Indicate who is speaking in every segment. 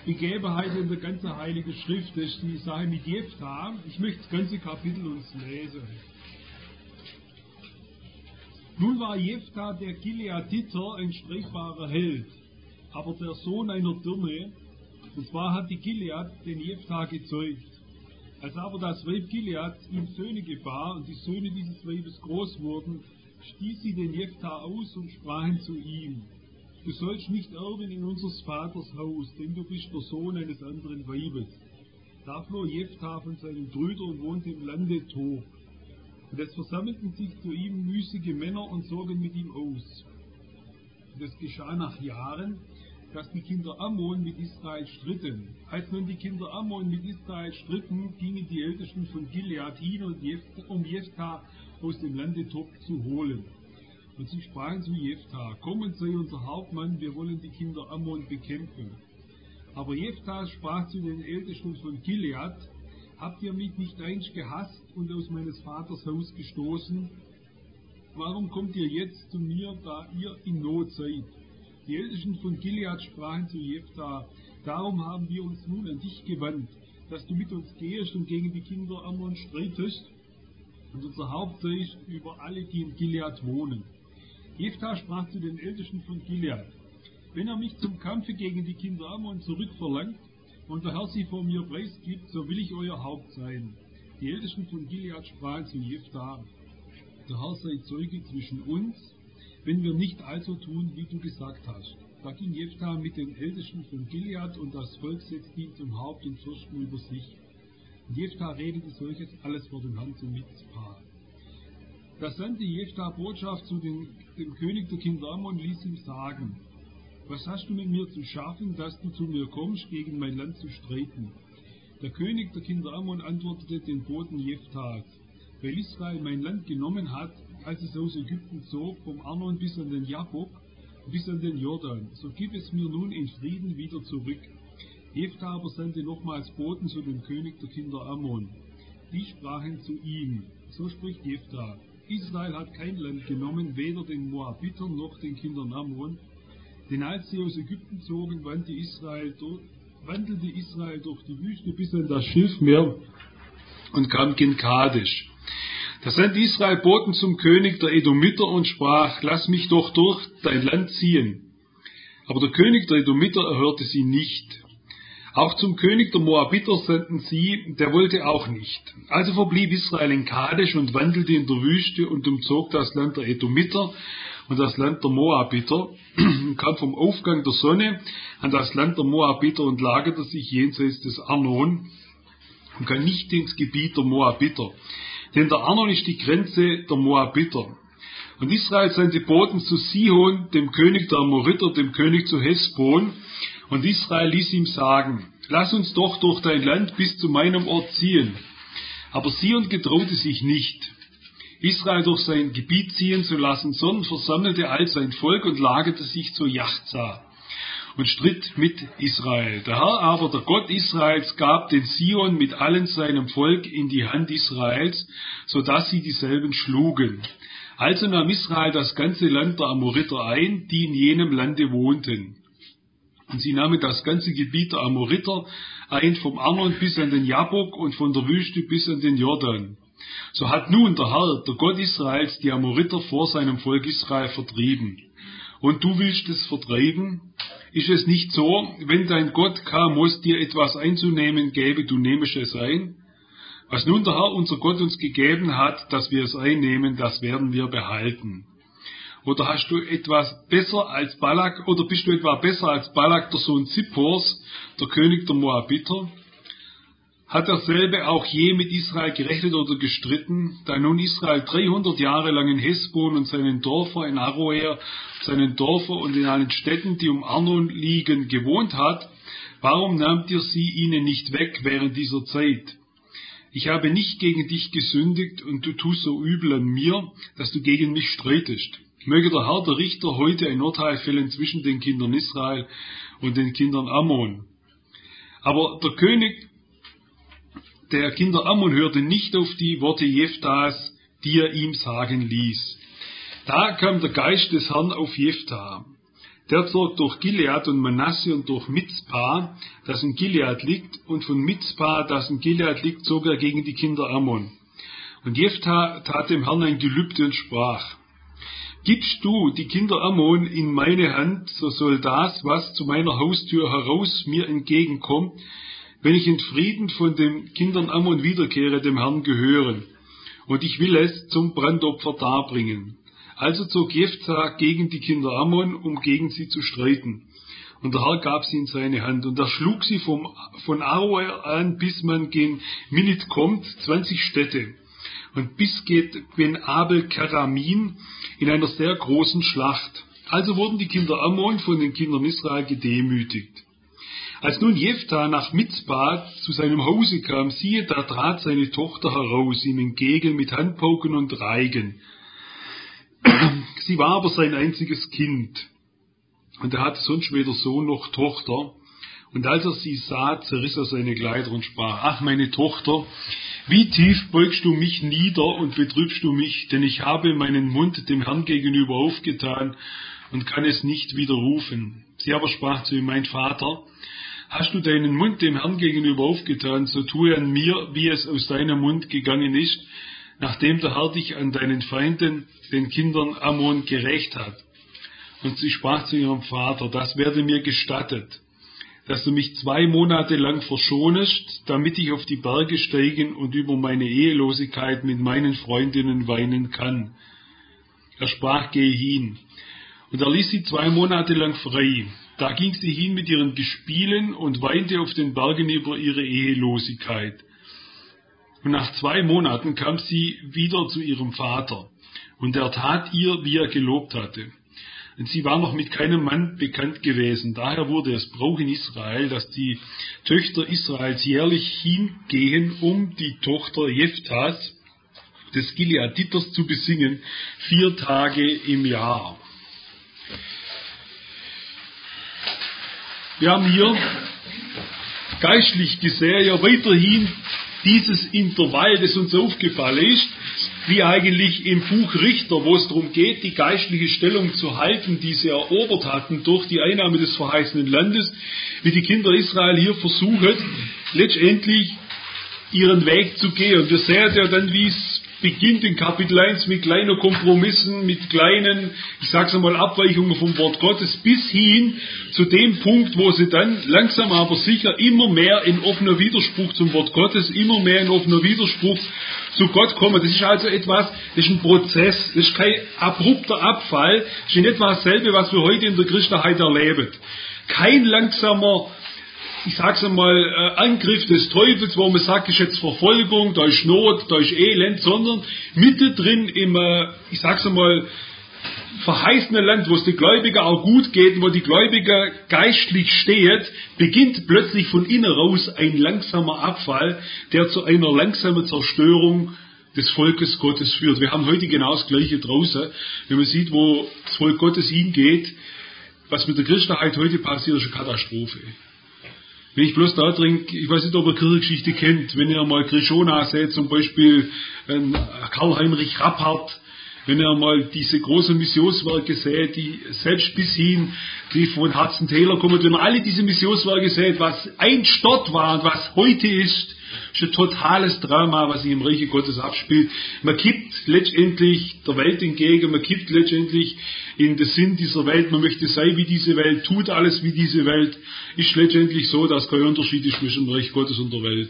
Speaker 1: Begebenheiten in der ganzen Heiligen Schrift. Das ist die Sache mit Jephthah. Ich möchte das ganze Kapitel uns lesen. Nun war Jephthah der Gileaditer ein streitbarer Held, aber der Sohn einer Dirne, und zwar hat die Gilead den Jephthah gezeugt. Als aber das Weib Gilead ihm Söhne gebar und die Söhne dieses Weibes groß wurden, stieß sie den Jephthah aus und sprachen zu ihm: Du sollst nicht erben in unseres Vaters Haus, denn du bist der Sohn eines anderen Weibes. Da floh Jephthah von seinen Brüdern und wohnte im Lande Tob. Und es versammelten sich zu ihm müßige Männer und zogen mit ihm aus. Und es geschah nach Jahren, dass die Kinder Ammon mit Israel stritten. Als nun die Kinder Ammon mit Israel stritten, gingen die Ältesten von Gilead hin, um Jephthah aus dem Lande Tob zu holen. Und sie sprachen zu Jephthah: Komm und sei unser Hauptmann, wir wollen die Kinder Ammon bekämpfen. Aber Jephthah sprach zu den Ältesten von Gilead: Habt ihr mich nicht einst gehasst und aus meines Vaters Haus gestoßen? Warum kommt ihr jetzt zu mir, da ihr in Not seid? Die Ältesten von Gilead sprachen zu Jephthah: Darum haben wir uns nun an dich gewandt, dass du mit uns gehst und gegen die Kinder Ammon streitest und unser Haupt seist über alle, die in Gilead wohnen. Jephthah sprach zu den Ältesten von Gilead: Wenn er mich zum Kampfe gegen die Kinder Ammon zurückverlangt und der Herr sie vor mir preisgibt, so will ich euer Haupt sein. Die Ältesten von Gilead sprachen zu Jephthah: Der Herr sei Zeuge zwischen uns, wenn wir nicht also tun, wie du gesagt hast. Da ging Jephthah mit den Ältesten von Gilead, und das Volk setzte ihn zum Haupt und Fürsten über sich. Und Jephthah redete solches alles vor dem Herrn zu Mizpah. Da sandte Jephthah Botschaft zu dem König der Kinder Ammon, ließ ihm sagen: Was hast du mit mir zu schaffen, dass du zu mir kommst, gegen mein Land zu streiten? Der König der Kinder Ammon antwortete den Boten Jephthahs: Weil Israel mein Land genommen hat, als es aus Ägypten zog, vom Arnon bis an den Jabbok, bis an den Jordan, so gib es mir nun in Frieden wieder zurück. Jephthah aber sandte nochmals Boten zu dem König der Kinder Ammon. Die sprachen zu ihm: So spricht Jephthah: Israel hat kein Land genommen, weder den Moabitern noch den Kindern Ammon, denn als sie aus Ägypten zogen, wandelte Israel durch die Wüste bis an das Schilfmeer und kam gen Kadesh. Da sandte Israel Boten zum König der Edomiter und sprach: Lass mich doch durch dein Land ziehen. Aber der König der Edomiter erhörte sie nicht. Auch zum König der Moabiter sandten sie, der wollte auch nicht. Also verblieb Israel in Kadesh und wandelte in der Wüste und umzog das Land der Edomiter und das Land der Moabiter, kam vom Aufgang der Sonne an das Land der Moabiter und lagerte sich jenseits des Arnon und kam nicht ins Gebiet der Moabiter. Denn der Arnon ist die Grenze der Moabiter. Und Israel sandte Boten zu Sihon, dem König der Amoriter, dem König zu Hesbon. Und Israel ließ ihm sagen: Lass uns doch durch dein Land bis zu meinem Ort ziehen. Aber Sihon getraute sich nicht, Israel durch sein Gebiet ziehen zu lassen, sondern versammelte all sein Volk und lagerte sich zu Jachza und stritt mit Israel. Der Herr aber, der Gott Israels, gab den Sihon mit allen seinem Volk in die Hand Israels, so dass sie dieselben schlugen. Also nahm Israel das ganze Land der Amoriter ein, die in jenem Lande wohnten. Und sie nahmen das ganze Gebiet der Amoriter ein, vom Arnon bis an den Jabbok und von der Wüste bis an den Jordan. So hat nun der Herr, der Gott Israels, die Amoriter vor seinem Volk Israel vertrieben. Und du willst es vertreiben? Ist es nicht so, wenn dein Gott Kamos dir etwas einzunehmen gäbe, du nehmest es ein? Was nun der Herr, unser Gott, uns gegeben hat, dass wir es einnehmen, das werden wir behalten. Oder hast du etwas besser als Balak, oder bist du etwa besser als Balak, der Sohn Zippors, der König der Moabiter? Hat derselbe auch je mit Israel gerechnet oder gestritten, da nun Israel 300 Jahre lang in Hesbon und seinen Dörfern, in Aroer, seinen Dörfern und in allen Städten, die um Arnon liegen, gewohnt hat? Warum nahmt ihr sie ihnen nicht weg während dieser Zeit? Ich habe nicht gegen dich gesündigt, und du tust so übel an mir, dass du gegen mich streitest. Möge der Herr, der Richter, heute ein Urteil fällen zwischen den Kindern Israel und den Kindern Ammon. Aber der König der Kinder Ammon hörte nicht auf die Worte Jephthahs, die er ihm sagen ließ. Da kam der Geist des Herrn auf Jephthah. Der zog durch Gilead und Manasse und durch Mizpah, das in Gilead liegt, und von Mizpah, das in Gilead liegt, zog er gegen die Kinder Ammon. Und Jephthah tat dem Herrn ein Gelübde und sprach: Gibst du die Kinder Ammon in meine Hand, so soll das, was zu meiner Haustür heraus mir entgegenkommt, wenn ich in Frieden von den Kindern Ammon wiederkehre, dem Herrn gehören. Und ich will es zum Brandopfer darbringen. Also zog Jephthah gegen die Kinder Ammon, um gegen sie zu streiten. Und der Herr gab sie in seine Hand. Und er schlug sie von Aroer an, bis man gen Minit kommt, 20 Städte. Und bis geht gen Abel Karamin in einer sehr großen Schlacht. Also wurden die Kinder Ammon von den Kindern Israel gedemütigt. Als nun Jephthah nach Mizpah zu seinem Hause kam, siehe, da trat seine Tochter heraus, ihm entgegen mit Handpauken und Reigen. Sie war aber sein einziges Kind. Und er hatte sonst weder Sohn noch Tochter. Und als er sie sah, zerriss er seine Kleider und sprach: Ach, meine Tochter, wie tief beugst du mich nieder und betrübst du mich, denn ich habe meinen Mund dem Herrn gegenüber aufgetan und kann es nicht widerrufen. Sie aber sprach zu ihm: Mein Vater, hast du deinen Mund dem Herrn gegenüber aufgetan, so tue an mir, wie es aus deinem Mund gegangen ist, nachdem der Herr dich an deinen Feinden, den Kindern Ammon, gerächt hat. Und sie sprach zu ihrem Vater: Das werde mir gestattet, dass du mich 2 Monate lang verschonest, damit ich auf die Berge steigen und über meine Ehelosigkeit mit meinen Freundinnen weinen kann. Er sprach: Geh hin. Und er ließ sie 2 Monate lang frei. Da ging sie hin mit ihren Gespielen und weinte auf den Bergen über ihre Ehelosigkeit. Und nach 2 Monaten kam sie wieder zu ihrem Vater. Und er tat ihr, wie er gelobt hatte. Und sie war noch mit keinem Mann bekannt gewesen. Daher wurde es Brauch in Israel, dass die Töchter Israels jährlich hingehen, um die Tochter Jephthahs, des Gileaditers, zu besingen, 4 Tage im Jahr. Wir haben hier geistlich gesehen ja weiterhin dieses Intervall, das uns aufgefallen ist, wie eigentlich im Buch Richter, wo es darum geht, die geistliche Stellung zu halten, die sie erobert hatten durch die Einnahme des verheißenen Landes, wie die Kinder Israel hier versuchen, letztendlich ihren Weg zu gehen. Und wir sehen ja dann, wie es beginnt in Kapitel 1 mit kleinen Kompromissen, mit kleinen, ich sag's einmal, Abweichungen vom Wort Gottes, bis hin zu dem Punkt, wo sie dann langsam aber sicher immer mehr in offener Widerspruch zum Wort Gottes, immer mehr in offener Widerspruch zu Gott kommen. Das ist also etwas, das ist ein Prozess, das ist kein abrupter Abfall, das ist in etwa dasselbe, was wir heute in der Christenheit erleben. Kein langsamer, ich sag's einmal, Angriff des Teufels, wo man sagt, ist jetzt Verfolgung, da ist Not, da ist Elend, sondern mittendrin im, ich sag's einmal, verheißenen Land, wo es den Gläubigen auch gut geht, wo die Gläubigen geistlich steht, beginnt plötzlich von innen raus ein langsamer Abfall, der zu einer langsamen Zerstörung des Volkes Gottes führt. Wir haben heute genau das Gleiche draußen. Wenn man sieht, wo das Volk Gottes hingeht, was mit der Christenheit heute passiert, ist eine Katastrophe. Wenn ich bloß da trinke, ich weiß nicht, ob ihr Kirchengeschichte kennt, wenn ihr mal Krishona seht, zum Beispiel Karl-Heinrich Rappert, wenn ihr mal diese großen Missionswerke seht, die selbst bis hin, die von Hudson Taylor kommen, wenn man alle diese Missionswerke seht, was einst dort war und was heute ist ein totales Drama, was sich im Reiche Gottes abspielt. Man kippt letztendlich der Welt entgegen, man kippt letztendlich in den Sinn dieser Welt, man möchte sein wie diese Welt, tut alles wie diese Welt, ist letztendlich so, dass kein Unterschied ist zwischen dem Reich Gottes und der Welt.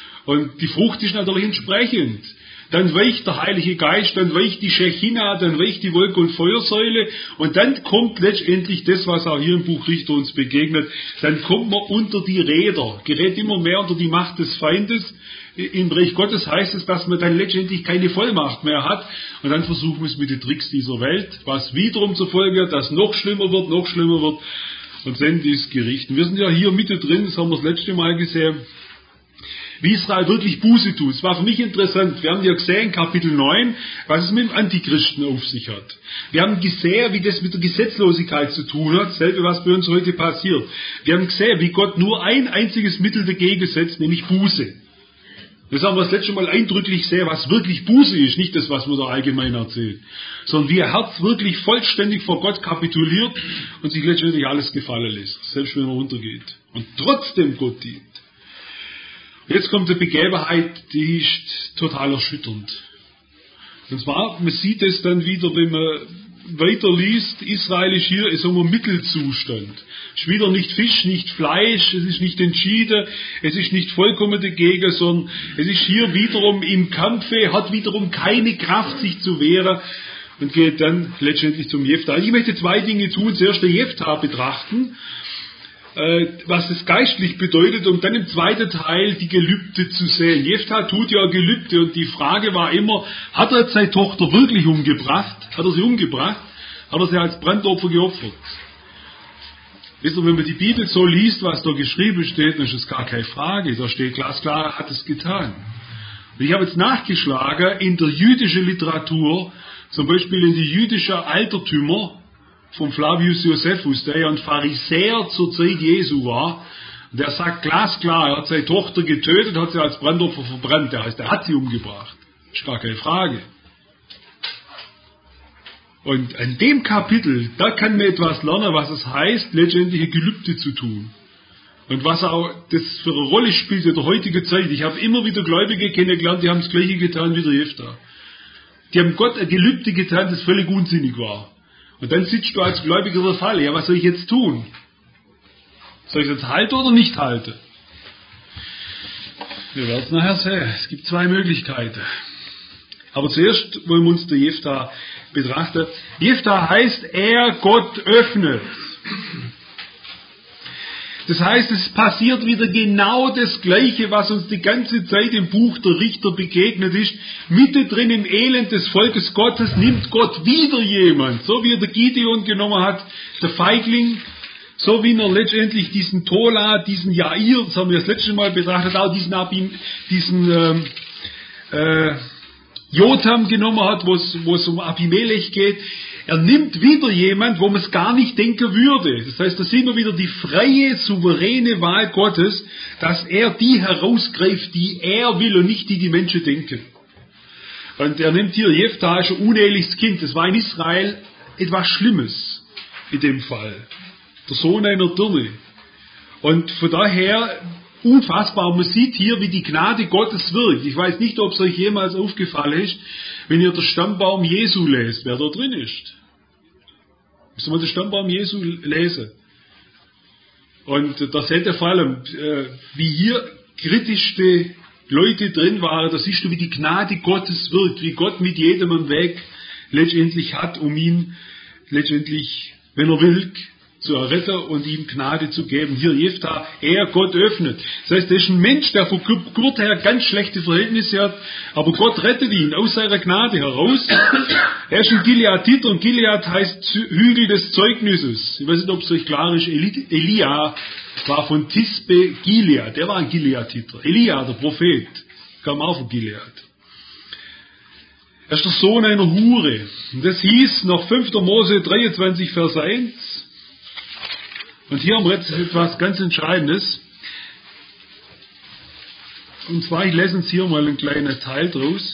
Speaker 1: Und die Frucht ist natürlich entsprechend. Dann weicht der Heilige Geist, dann weicht die Shechina, dann weicht die Wolke- und Feuersäule und dann kommt letztendlich das, was auch hier im Buch Richter uns begegnet, dann kommt man unter die Räder, gerät immer mehr unter die Macht des Feindes. Im Reich Gottes heißt es, dass man dann letztendlich keine Vollmacht mehr hat und dann versuchen wir es mit den Tricks dieser Welt, was wiederum zur Folge hat, dass noch schlimmer wird und dann ist Gericht. Wir sind ja hier mittendrin, das haben wir das letzte Mal gesehen, wie Israel wirklich Buße tut. Es war für mich interessant. Wir haben ja gesehen, Kapitel 9, was es mit dem Antichristen auf sich hat. Wir haben gesehen, wie das mit der Gesetzlosigkeit zu tun hat. Dasselbe, was bei uns heute passiert. Wir haben gesehen, wie Gott nur ein einziges Mittel dagegen setzt, nämlich Buße. Das haben wir das letzte Mal eindrücklich sehen, was wirklich Buße ist, nicht das, was man da allgemein erzählt, sondern wie ein Herz wirklich vollständig vor Gott kapituliert und sich letztendlich alles gefallen lässt, selbst wenn er untergeht und trotzdem Gott dient. Jetzt kommt eine Begebenheit, die ist total erschütternd. Und zwar, man sieht es dann wieder, wenn man weiterliest, Israel ist hier in so einem Mittelzustand. Es ist wieder nicht Fisch, nicht Fleisch, es ist nicht entschieden, es ist nicht vollkommen dagegen, sondern es ist hier wiederum im Kampfe, hat wiederum keine Kraft, sich zu wehren und geht dann letztendlich zum Jephtha. Ich möchte zwei Dinge tun, zuerst den Jephtha betrachten, was es geistlich bedeutet, um dann im zweiten Teil die Gelübde zu sehen. Jephtha tut ja Gelübde und die Frage war immer, hat er seine Tochter wirklich umgebracht? Hat er sie umgebracht? Hat er sie als Brandopfer geopfert? Wisst ihr, wenn man die Bibel so liest, was da geschrieben steht, dann ist es gar keine Frage. Da steht glasklar, er hat es getan. Und ich habe jetzt nachgeschlagen, in der jüdischen Literatur, zum Beispiel in die jüdischen Altertümer, von Flavius Josephus, der ja ein Pharisäer zur Zeit Jesu war, der sagt glasklar, er hat seine Tochter getötet, hat sie als Brandopfer verbrannt, das heißt, er hat sie umgebracht. Ist gar keine Frage. Und an dem Kapitel, da kann man etwas lernen, was es heißt, letztendlich ein Gelübde zu tun. Und was auch das für eine Rolle spielt in der heutigen Zeit. Ich habe immer wieder Gläubige kennengelernt, die haben das Gleiche getan wie der Jephtha. Die haben Gott ein Gelübde getan, das völlig unsinnig war. Und dann sitzt du als Gläubiger in der Falle. Ja, was soll ich jetzt tun? Soll ich es jetzt halten oder nicht halten? Wir werden es nachher sehen. Es gibt zwei Möglichkeiten. Aber zuerst wollen wir uns den Jephtha betrachten. Jephtha heißt, er Gott öffnet. Das heißt, es passiert wieder genau das Gleiche, was uns die ganze Zeit im Buch der Richter begegnet ist. Mittendrin im Elend des Volkes Gottes nimmt Gott wieder jemand, so wie er der Gideon genommen hat, der Feigling, so wie er letztendlich diesen Tola, diesen Jair, das haben wir das letzte Mal betrachtet, auch diesen Jotham genommen hat, wo es um Abimelech geht. Er nimmt wieder jemand, wo man es gar nicht denken würde. Das heißt, da sehen wir wieder die freie, souveräne Wahl Gottes, dass er die herausgreift, die er will und nicht die Menschen denken. Und er nimmt hier Jephtha, ein uneheliches Kind. Das war in Israel etwas Schlimmes in dem Fall. Der Sohn einer Dirne. Und von daher unfassbar. Man sieht hier, wie die Gnade Gottes wirkt. Ich weiß nicht, ob es euch jemals aufgefallen ist, wenn ihr den Stammbaum Jesu lest, wer da drin ist. Müsst ihr mal den Stammbaum Jesu lesen. Und da seht ihr vor allem, wie hier kritischste Leute drin waren. Da siehst du, wie die Gnade Gottes wirkt, wie Gott mit jedem einen Weg letztendlich hat, um ihn letztendlich, wenn er will, zu erretten und ihm Gnade zu geben. Hier Jephtha, er Gott öffnet. Das heißt, er ist ein Mensch, der von Geburt her ganz schlechte Verhältnisse hat, aber Gott rettet ihn aus seiner Gnade heraus. Er ist ein Gileaditer und Gilead heißt Hügel des Zeugnisses. Ich weiß nicht, ob es euch klar ist, Elia war von Tisbe Gilead, der war ein Gileaditer. Elia, der Prophet, kam auch von Gilead. Er ist der Sohn einer Hure. Und das hieß nach 5. Mose 23, Vers 1, und hier haben wir jetzt etwas ganz Entscheidendes. Und zwar, ich lese uns hier mal einen kleinen Teil draus.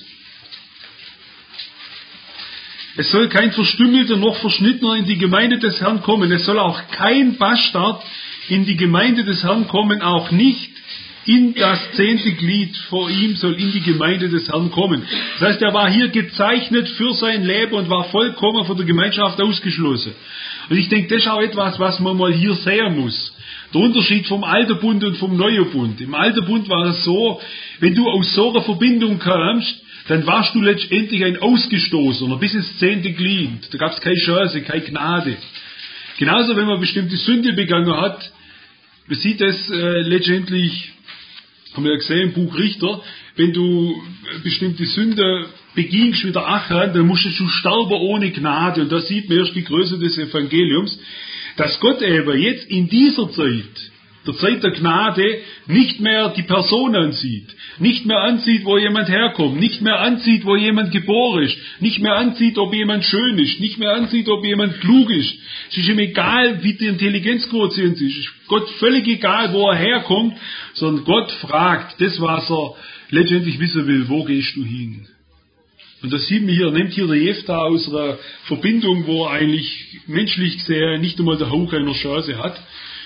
Speaker 1: Es soll kein Verstümmelter noch Verschnittener in die Gemeinde des Herrn kommen. Es soll auch kein Bastard in die Gemeinde des Herrn kommen, auch nicht in das 10. Glied vor ihm soll in die Gemeinde des Herrn kommen. Das heißt, er war hier gezeichnet für sein Leben und war vollkommen von der Gemeinschaft ausgeschlossen. Und ich denke, das ist auch etwas, was man mal hier sehen muss. Der Unterschied vom Alten Bund und vom Neuen Bund. Im Alten Bund war es so, wenn du aus so einer Verbindung kamst, dann warst du letztendlich ein Ausgestoßener bis ins 10. Glied. Da gab es keine Chance, keine Gnade. Genauso, wenn man bestimmte Sünde begangen hat, man sieht das letztendlich, haben wir ja gesehen im Buch Richter, wenn du bestimmte Sünde begingst wie der Achan, dann musst du sterben ohne Gnade. Und da sieht man erst die Größe des Evangeliums, dass Gott eben jetzt in dieser Zeit, der Zeit der Gnade, nicht mehr die Person ansieht, nicht mehr ansieht, wo jemand herkommt, nicht mehr ansieht, wo jemand geboren ist, nicht mehr ansieht, ob jemand schön ist, nicht mehr ansieht, ob jemand klug ist. Es ist ihm egal, wie der Intelligenzquotient ist. Es ist Gott völlig egal, wo er herkommt, sondern Gott fragt, das, was er letztendlich wissen will, wo gehst du hin? Und das sieht man hier, nimmt hier der Jephtha aus einer Verbindung, wo er eigentlich menschlich gesehen nicht einmal der Hauch einer Chance hat.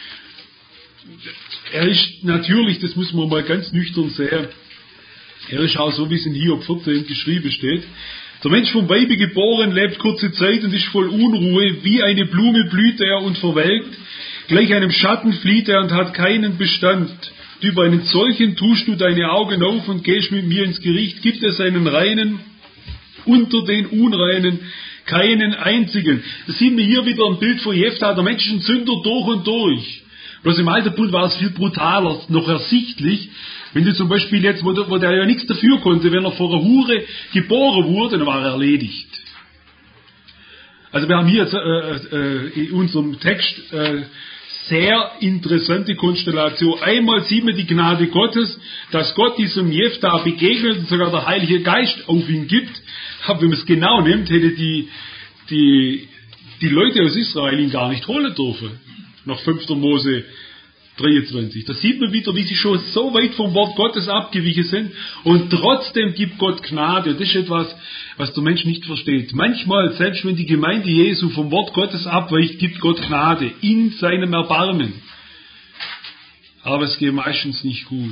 Speaker 1: Er ist natürlich, das muss man mal ganz nüchtern sehen, er ist auch so, wie es in Hiob 14 geschrieben steht. Der Mensch vom Weibe geboren, lebt kurze Zeit und ist voll Unruhe, wie eine Blume blüht er und verwelkt, gleich einem Schatten flieht er und hat keinen Bestand. Über einen solchen tust du deine Augen auf und gehst mit mir ins Gericht, gibt es einen Reinen unter den Unreinen, keinen einzigen. Das sehen wir hier wieder ein Bild von Jephtha, der Mensch ist ein Sünder durch und durch. Bloß im Alten Bund war es viel brutaler, noch ersichtlich. Wenn du zum Beispiel jetzt, wo der ja nichts dafür konnte, wenn er vor einer Hure geboren wurde, dann war er erledigt. Also wir haben hier jetzt in unserem Text sehr interessante Konstellation. Einmal sieht man die Gnade Gottes, dass Gott diesem Jephtha begegnet und sogar der Heilige Geist auf ihn gibt. Aber wenn man es genau nimmt, hätte die Leute aus Israel ihn gar nicht holen dürfen. Nach 5. Mose 23. Da sieht man wieder, wie sie schon so weit vom Wort Gottes abgewichen sind und trotzdem gibt Gott Gnade. Und das ist etwas, was der Mensch nicht versteht. Manchmal, selbst wenn die Gemeinde Jesu vom Wort Gottes abweicht, gibt Gott Gnade in seinem Erbarmen. Aber es geht meistens nicht gut.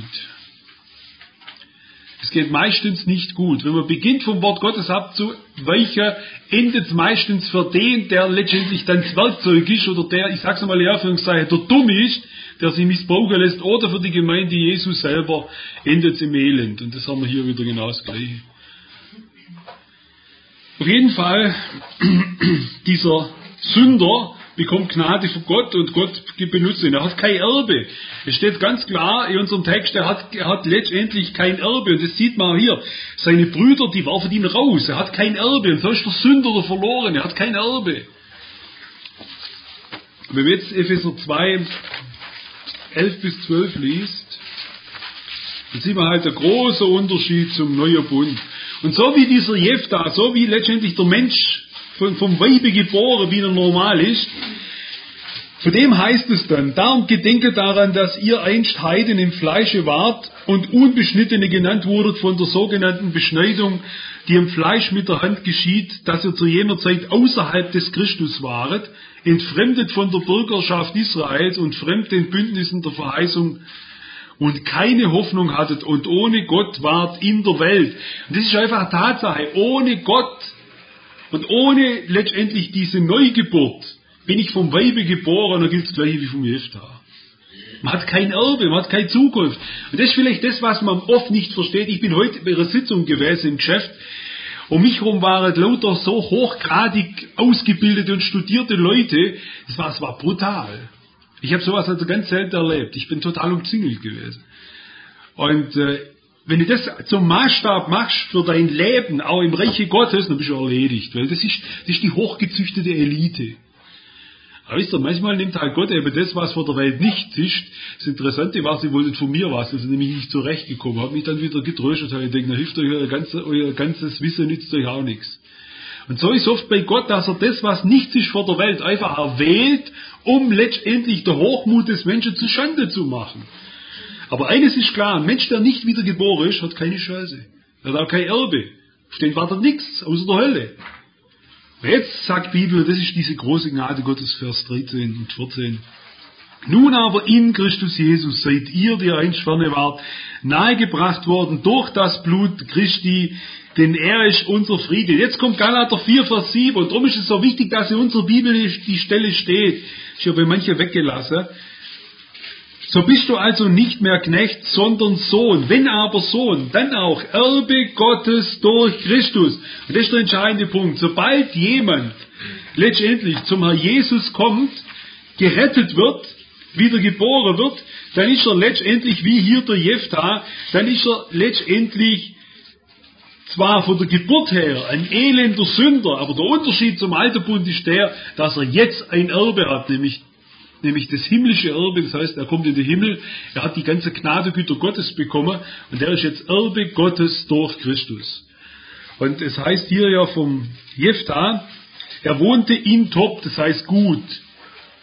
Speaker 1: Es geht meistens nicht gut. Wenn man beginnt, vom Wort Gottes abzuweichen, endet es meistens für den, der letztendlich dann das Werkzeug ist oder der, ich sag's einmal in Anführungszeichen, der dumm ist, der sich missbrauchen lässt, oder für die Gemeinde Jesus selber endet es im Elend. Und das haben wir hier wieder genau das Gleiche. Auf jeden Fall, dieser Sünder bekommt Gnade von Gott und Gott benutzt ihn. Er hat kein Erbe. Es steht ganz klar in unserem Text, er hat letztendlich kein Erbe. Und das sieht man auch hier. Seine Brüder, die warfen ihn raus. Er hat kein Erbe. Und so ist der Sünder der verloren. Er hat kein Erbe. Wenn man jetzt Epheser 2, 11 bis 12 liest, dann sieht man halt einen großen Unterschied zum neuen Bund. Und so wie dieser Jephtha, so wie letztendlich der Mensch vom Weibe geboren, wie er normal ist, von dem heißt es dann, darum gedenket daran, dass ihr einst Heiden im Fleische wart und Unbeschnittene genannt wurdet von der sogenannten Beschneidung, die im Fleisch mit der Hand geschieht, dass ihr zu jener Zeit außerhalb des Christus waret, entfremdet von der Bürgerschaft Israels und fremd den Bündnissen der Verheißung und keine Hoffnung hattet und ohne Gott wart in der Welt. Und das ist einfach eine Tatsache. Ohne Gott und ohne letztendlich diese Neugeburt bin ich vom Weibe geboren, dann gilt das Gleiche wie vom Jephtha. Man hat kein Erbe, man hat keine Zukunft. Und das ist vielleicht das, was man oft nicht versteht. Ich bin heute bei einer Sitzung gewesen im Geschäft. Um mich herum waren lauter so hochgradig ausgebildete und studierte Leute. Es war brutal. Ich habe sowas also ganz selten erlebt. Ich bin total umzingelt gewesen. Und wenn du das zum Maßstab machst für dein Leben, auch im Reiche Gottes, dann bist du erledigt. Weil das ist die hochgezüchtete Elite. Aber wisst ihr, manchmal nimmt halt Gott eben das, was vor der Welt nichts ist. Das Interessante war, sie wollten von mir was, also nämlich nicht zurechtgekommen. Habe mich dann wieder getröstet, habe ich gedacht, na hilft euch euer ganzes Wissen, nützt euch auch nichts. Und so ist oft bei Gott, dass er das, was nichts ist vor der Welt, einfach erwählt, um letztendlich der Hochmut des Menschen zu Schande zu machen. Aber eines ist klar, ein Mensch, der nicht wiedergeboren ist, hat keine Chance. Er hat auch kein Erbe. Auf den wartet nichts, außer der Hölle. Jetzt sagt die Bibel, das ist diese große Gnade Gottes, Vers 13 und 14. Nun aber in Christus Jesus seid ihr, die einst ferne wart, nahegebracht worden durch das Blut Christi, denn er ist unser Friede. Jetzt kommt Galater 4, Vers 7, und darum ist es so wichtig, dass in unserer Bibel die Stelle steht. Ich habe manche weggelassen. So bist du also nicht mehr Knecht, sondern Sohn. Wenn aber Sohn, dann auch Erbe Gottes durch Christus. Und das ist der entscheidende Punkt. Sobald jemand letztendlich zum Herrn Jesus kommt, gerettet wird, wieder geboren wird, dann ist er letztendlich, wie hier der Jephtha, dann ist er letztendlich zwar von der Geburt her ein elender Sünder, aber der Unterschied zum Alten Bund ist der, dass er jetzt ein Erbe hat, nämlich das himmlische Erbe, das heißt, er kommt in den Himmel, er hat die ganze Gnadegüter Gottes bekommen und er ist jetzt Erbe Gottes durch Christus. Und es heißt hier ja vom Jephtha, er wohnte in Top, das heißt gut.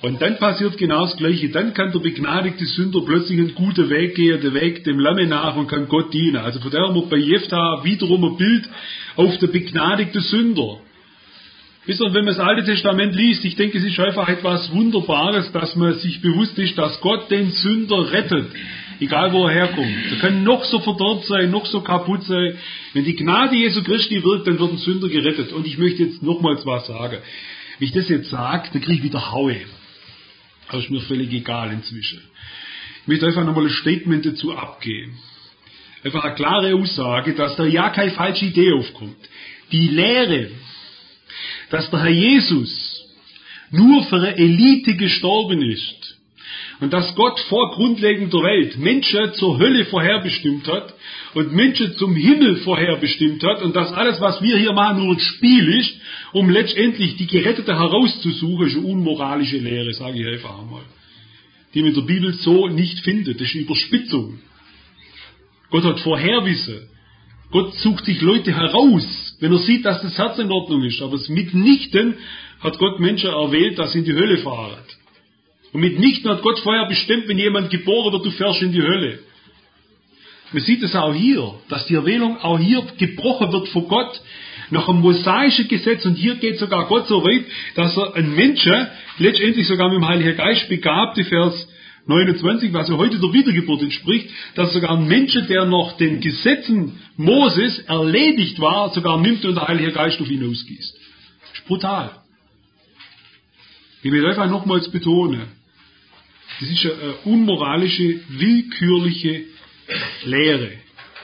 Speaker 1: Und dann passiert genau das Gleiche. Dann kann der begnadigte Sünder plötzlich einen guten Weg gehen, der Weg dem Lamme nach und kann Gott dienen. Also von daher haben wir bei Jephtha wiederum ein Bild auf den begnadigten Sünder. Wisst ihr, wenn man das Alte Testament liest, ich denke, es ist einfach etwas Wunderbares, dass man sich bewusst ist, dass Gott den Sünder rettet. Egal wo er herkommt. Er kann noch so verdorben sein, noch so kaputt sein. Wenn die Gnade Jesu Christi wirkt, dann wird ein Sünder gerettet. Und ich möchte jetzt nochmals was sagen. Wenn ich das jetzt sage, dann kriege ich wieder Haue. Das ist mir völlig egal inzwischen. Ich möchte einfach nochmal ein Statement dazu abgeben. Einfach eine klare Aussage, dass da ja keine falsche Idee aufkommt. Die Lehre, dass der Herr Jesus nur für eine Elite gestorben ist und dass Gott vor Grundlegung der Welt Menschen zur Hölle vorherbestimmt hat und Menschen zum Himmel vorherbestimmt hat und dass alles, was wir hier machen, nur ein Spiel ist, um letztendlich die Gerettete herauszusuchen, ist eine unmoralische Lehre, sage ich einfach einmal, die man in der Bibel so nicht findet. Das ist Überspitzung. Gott hat Vorherwissen. Gott sucht sich Leute heraus, wenn er sieht, dass das Herz in Ordnung ist. Aber mitnichten hat Gott Menschen erwählt, dass sie in die Hölle fahren. Und mitnichten hat Gott vorher bestimmt, wenn jemand geboren wird, du fährst in die Hölle. Man sieht es auch hier, dass die Erwählung auch hier gebrochen wird von Gott nach einem mosaischen Gesetz. Und hier geht sogar Gott so weit, dass er einen Menschen, letztendlich sogar mit dem Heiligen Geist begabte, Vers 29, was ja heute der Wiedergeburt entspricht, dass sogar ein Mensch, der noch den Gesetzen Moses erledigt war, sogar nimmt und der Heilige Geist auf ihn ausgießt. Das ist brutal. Ich will einfach nochmals betonen, das ist eine unmoralische, willkürliche Lehre.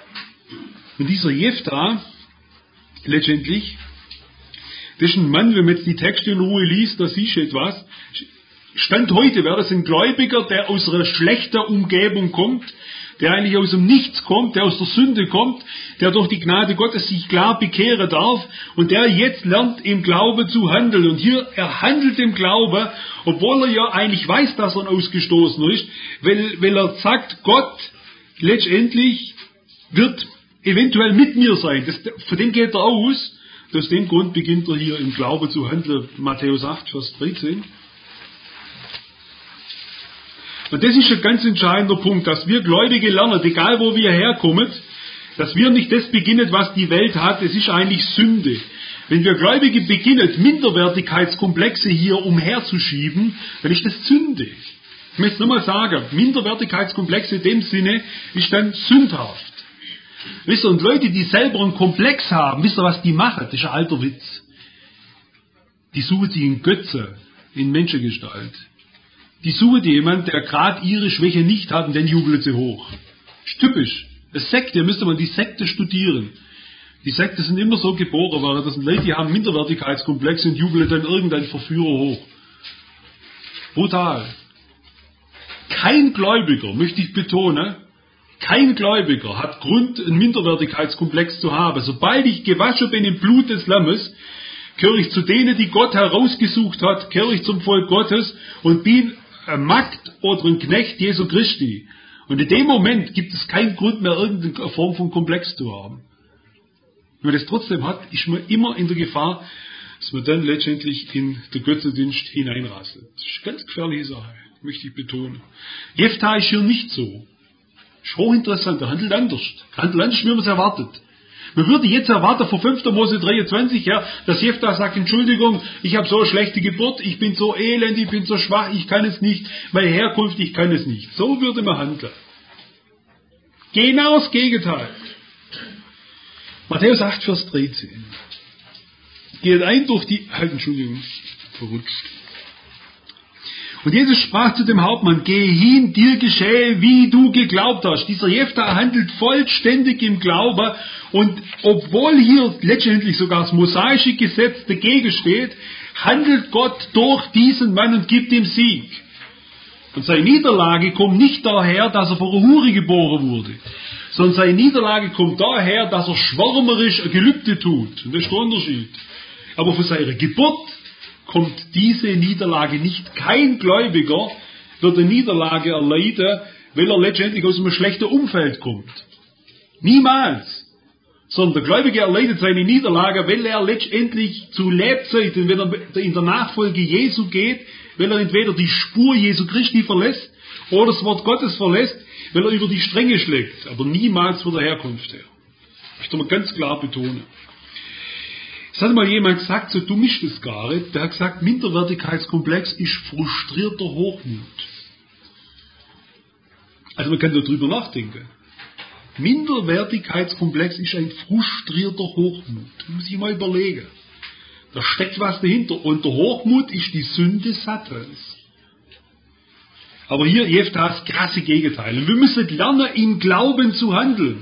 Speaker 1: Und dieser Jephtha, letztendlich, das ist ein Mann, wenn man jetzt die Texte in Ruhe liest, da siehst du etwas. Stand heute wäre das ein Gläubiger, der aus einer schlechten Umgebung kommt, der eigentlich aus dem Nichts kommt, der aus der Sünde kommt, der durch die Gnade Gottes sich klar bekehren darf und der jetzt lernt, im Glauben zu handeln. Und hier, er handelt im Glauben, obwohl er ja eigentlich weiß, dass er ein Ausgestoßener ist, weil er sagt, Gott letztendlich wird eventuell mit mir sein. Von dem geht er aus. Aus dem Grund beginnt er hier im Glauben zu handeln. Matthäus 8, Vers 13. Und das ist ein ganz entscheidender Punkt, dass wir Gläubige lernen, egal wo wir herkommen, dass wir nicht das beginnen, was die Welt hat. Es ist eigentlich Sünde. Wenn wir Gläubige beginnen, Minderwertigkeitskomplexe hier umherzuschieben, dann ist das Sünde. Ich möchte es nochmal sagen, Minderwertigkeitskomplexe in dem Sinne ist dann sündhaft. Wisst ihr, und Leute, die selber einen Komplex haben, wisst ihr, was die machen? Das ist ein alter Witz. Die suchen sich einen Götze in Menschengestalt. Die suchen jemanden, der gerade ihre Schwäche nicht hat und dann jubelt sie hoch. Das ist typisch. Das Sekte, müsste man die Sekte studieren. Die Sekte sind immer so geboren worden, das sind Leute, die haben Minderwertigkeitskomplexe und jubeln dann irgendein Verführer hoch. Brutal. Kein Gläubiger, möchte ich betonen, kein Gläubiger hat Grund, einen Minderwertigkeitskomplex zu haben. Sobald ich gewaschen bin im Blut des Lammes, gehöre ich zu denen, die Gott herausgesucht hat, gehöre ich zum Volk Gottes und bin ein Magd oder ein Knecht Jesu Christi. Und in dem Moment gibt es keinen Grund mehr, irgendeine Form von Komplex zu haben. Wenn man das trotzdem hat, ist man immer in der Gefahr, dass man dann letztendlich in den Götzendienst hineinrasselt. Das ist eine ganz gefährliche Sache, möchte ich betonen. Jephtha ist hier nicht so. Das ist hochinteressant, er handelt anders. Er handelt anders, wie man es erwartet. Man würde jetzt erwarten, vor 5. Mose 23, ja, dass Jephtha sagt, Entschuldigung, ich habe so eine schlechte Geburt, ich bin so elend, ich bin so schwach, ich kann es nicht, meine Herkunft, ich kann es nicht. So würde man handeln. Genau das Gegenteil. Matthäus 8, Vers 13. Geht ein durch die, Entschuldigung, verrutscht. Und Jesus sprach zu dem Hauptmann, geh hin, dir geschehe, wie du geglaubt hast. Dieser Jephtha handelt vollständig im Glauben und obwohl hier letztendlich sogar das mosaische Gesetz dagegen steht, handelt Gott durch diesen Mann und gibt ihm Sieg. Und seine Niederlage kommt nicht daher, dass er vor einer Hure geboren wurde, sondern seine Niederlage kommt daher, dass er schwärmerisch ein Gelübde tut. Und das ist der Unterschied. Aber von seiner Geburt kommt diese Niederlage nicht. Kein Gläubiger wird eine Niederlage erleiden, weil er letztendlich aus einem schlechten Umfeld kommt. Niemals. Sondern der Gläubige erleidet seine Niederlage, weil er letztendlich zu Lebzeiten, wenn er in der Nachfolge Jesu geht, weil er entweder die Spur Jesu Christi verlässt oder das Wort Gottes verlässt, weil er über die Stränge schlägt, aber niemals von der Herkunft her. Ich möchte mal ganz klar betonen. Es hat mal jemand gesagt, so dumm ist das gar nicht, der hat gesagt, Minderwertigkeitskomplex ist frustrierter Hochmut. Also man kann darüber nachdenken. Minderwertigkeitskomplex ist ein frustrierter Hochmut. Das muss ich mal überlegen. Da steckt was dahinter. Und der Hochmut ist die Sünde Satans. Aber hier Jephthah das krasse Gegenteil. Und wir müssen lernen, im Glauben zu handeln.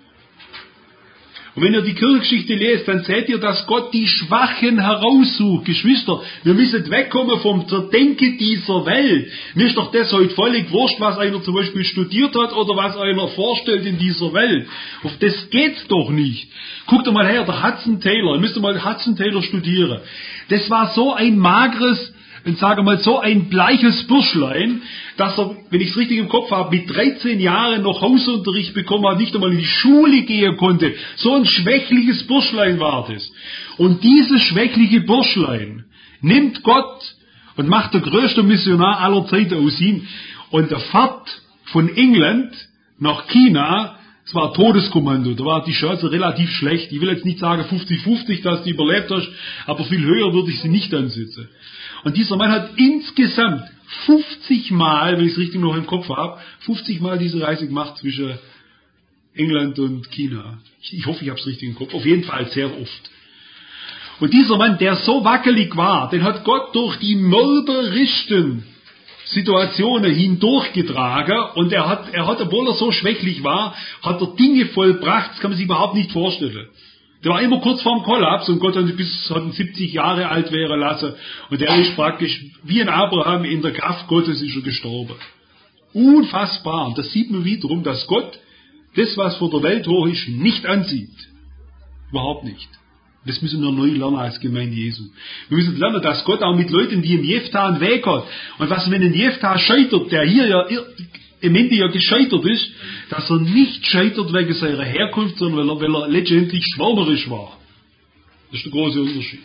Speaker 1: Und wenn ihr die Kirchengeschichte lest, dann seht ihr, dass Gott die Schwachen heraussucht. Geschwister, wir müssen wegkommen vom Zerdenken dieser Welt. Mir ist doch das heute völlig wurscht, was einer zum Beispiel studiert hat oder was einer vorstellt in dieser Welt. Auf das geht's doch nicht. Guckt doch mal her, der Hudson Taylor, ihr müsst mal Hudson Taylor studieren. Das war so ein mageres, und sage mal so ein bleiches Bürschlein, dass er, wenn ich es richtig im Kopf habe, mit 13 Jahren noch Hausunterricht bekommen hat, nicht einmal in die Schule gehen konnte. So ein schwächliches Bürschlein war das. Und dieses schwächliche Bürschlein nimmt Gott und macht der größte Missionar aller Zeiten aus ihm. Und er fährt von England nach China. Es war Todeskommando, da war die Chance relativ schlecht. Ich will jetzt nicht sagen 50-50, dass du überlebt hast, aber viel höher würde ich sie nicht ansetzen. Und dieser Mann hat insgesamt 50 Mal, wenn ich es richtig noch im Kopf habe, 50 Mal diese Reise gemacht zwischen England und China. Ich hoffe, ich habe es richtig im Kopf. Auf jeden Fall sehr oft. Und dieser Mann, der so wackelig war, den hat Gott durch die mörderischsten Situationen hindurchgetragen und er hat, obwohl er so schwächlich war, hat er Dinge vollbracht, das kann man sich überhaupt nicht vorstellen. Der war immer kurz vorm Kollaps und Gott hat ihn bis 70 Jahre alt werden lassen und er ist praktisch wie ein Abraham in der Kraft Gottes ist er gestorben. Unfassbar. Und das sieht man wiederum, dass Gott das, was vor der Welt hoch ist, nicht ansieht. Überhaupt nicht. Das müssen wir neu lernen als Gemeinde Jesu. Wir müssen lernen, dass Gott auch mit Leuten wie im Jephthah einen Weg hat. Und was, wenn ein Jephthah scheitert, der hier ja im Ende ja gescheitert ist, dass er nicht scheitert wegen seiner Herkunft, sondern weil er letztendlich schwärmerisch war. Das ist der große Unterschied.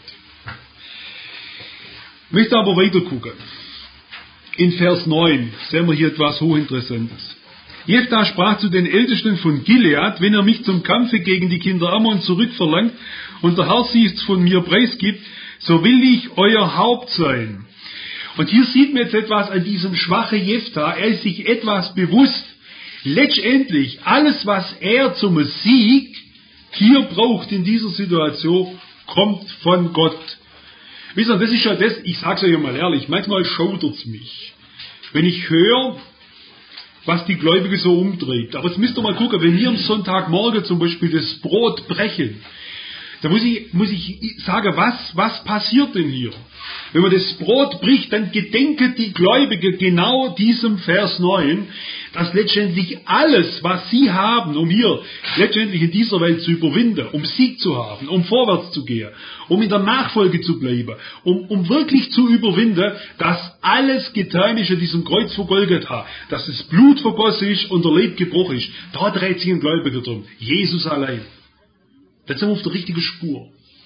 Speaker 1: Ich möchte aber weiter gucken. In Vers 9 sehen wir hier etwas Hochinteressantes. Jephthah sprach zu den Ältesten von Gilead, wenn ihr mich zum Kampfe gegen die Kinder Ammon zurückverlangt und der Herr sie von mir preisgibt, so will ich euer Haupt sein. Und hier sieht man jetzt etwas an diesem schwachen Jephthah. Er ist sich etwas bewusst. Letztendlich, alles, was er zum Sieg hier braucht in dieser Situation, kommt von Gott. Wisst ihr, das ist ja das, ich sag's euch mal ehrlich, manchmal schaudert's mich, wenn ich höre, was die Gläubigen so umtreibt. Aber jetzt müsst ihr mal gucken, wenn wir am Sonntagmorgen zum Beispiel das Brot brechen, da muss ich sagen, was passiert denn hier? Wenn man das Brot bricht, dann gedenken die Gläubigen genau diesem Vers 9, dass letztendlich alles, was sie haben, um hier letztendlich in dieser Welt zu überwinden, um Sieg zu haben, um vorwärts zu gehen, um in der Nachfolge zu bleiben, um wirklich zu überwinden, dass alles getan ist an diesem Kreuz von Golgatha, dass das Blut vergossen ist und der Leib gebrochen ist. Da dreht sich ein Gläubiger drum. Jesus allein. Dann sind wir auf der richtigen Spur.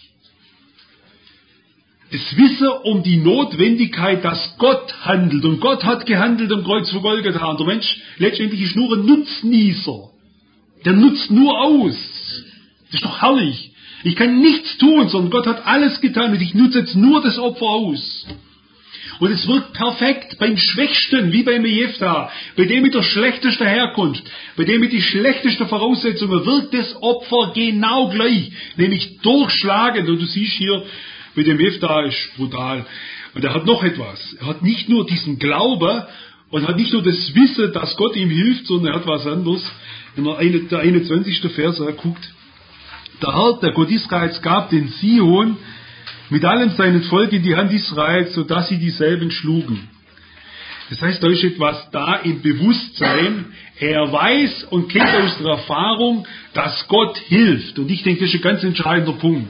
Speaker 1: Das Wissen um die Notwendigkeit, dass Gott handelt. Und Gott hat gehandelt am Kreuz von Golgatha. Und der Mensch letztendlich ist nur ein Nutznießer. Der nutzt nur aus. Das ist doch herrlich. Ich kann nichts tun, sondern Gott hat alles getan und ich nutze jetzt nur das Opfer aus. Und es wirkt perfekt beim Schwächsten, wie beim Jephthah, bei dem mit der schlechtesten Herkunft, bei dem mit den schlechtesten Voraussetzungen, wirkt das Opfer genau gleich, nämlich durchschlagend. Und du siehst hier, bei dem Jephthah ist brutal. Und er hat noch etwas. Er hat nicht nur diesen Glauben und hat nicht nur das Wissen, dass Gott ihm hilft, sondern er hat was anderes. In der 21. Vers, er guckt, der Herr, der Gott Israels, gab den Sihon mit allem seinen Volk in die Hand Israels, sodass sie dieselben schlugen. Das heißt, da ist etwas da im Bewusstsein. Er weiß und kennt aus der Erfahrung, dass Gott hilft. Und ich denke, das ist ein ganz entscheidender Punkt.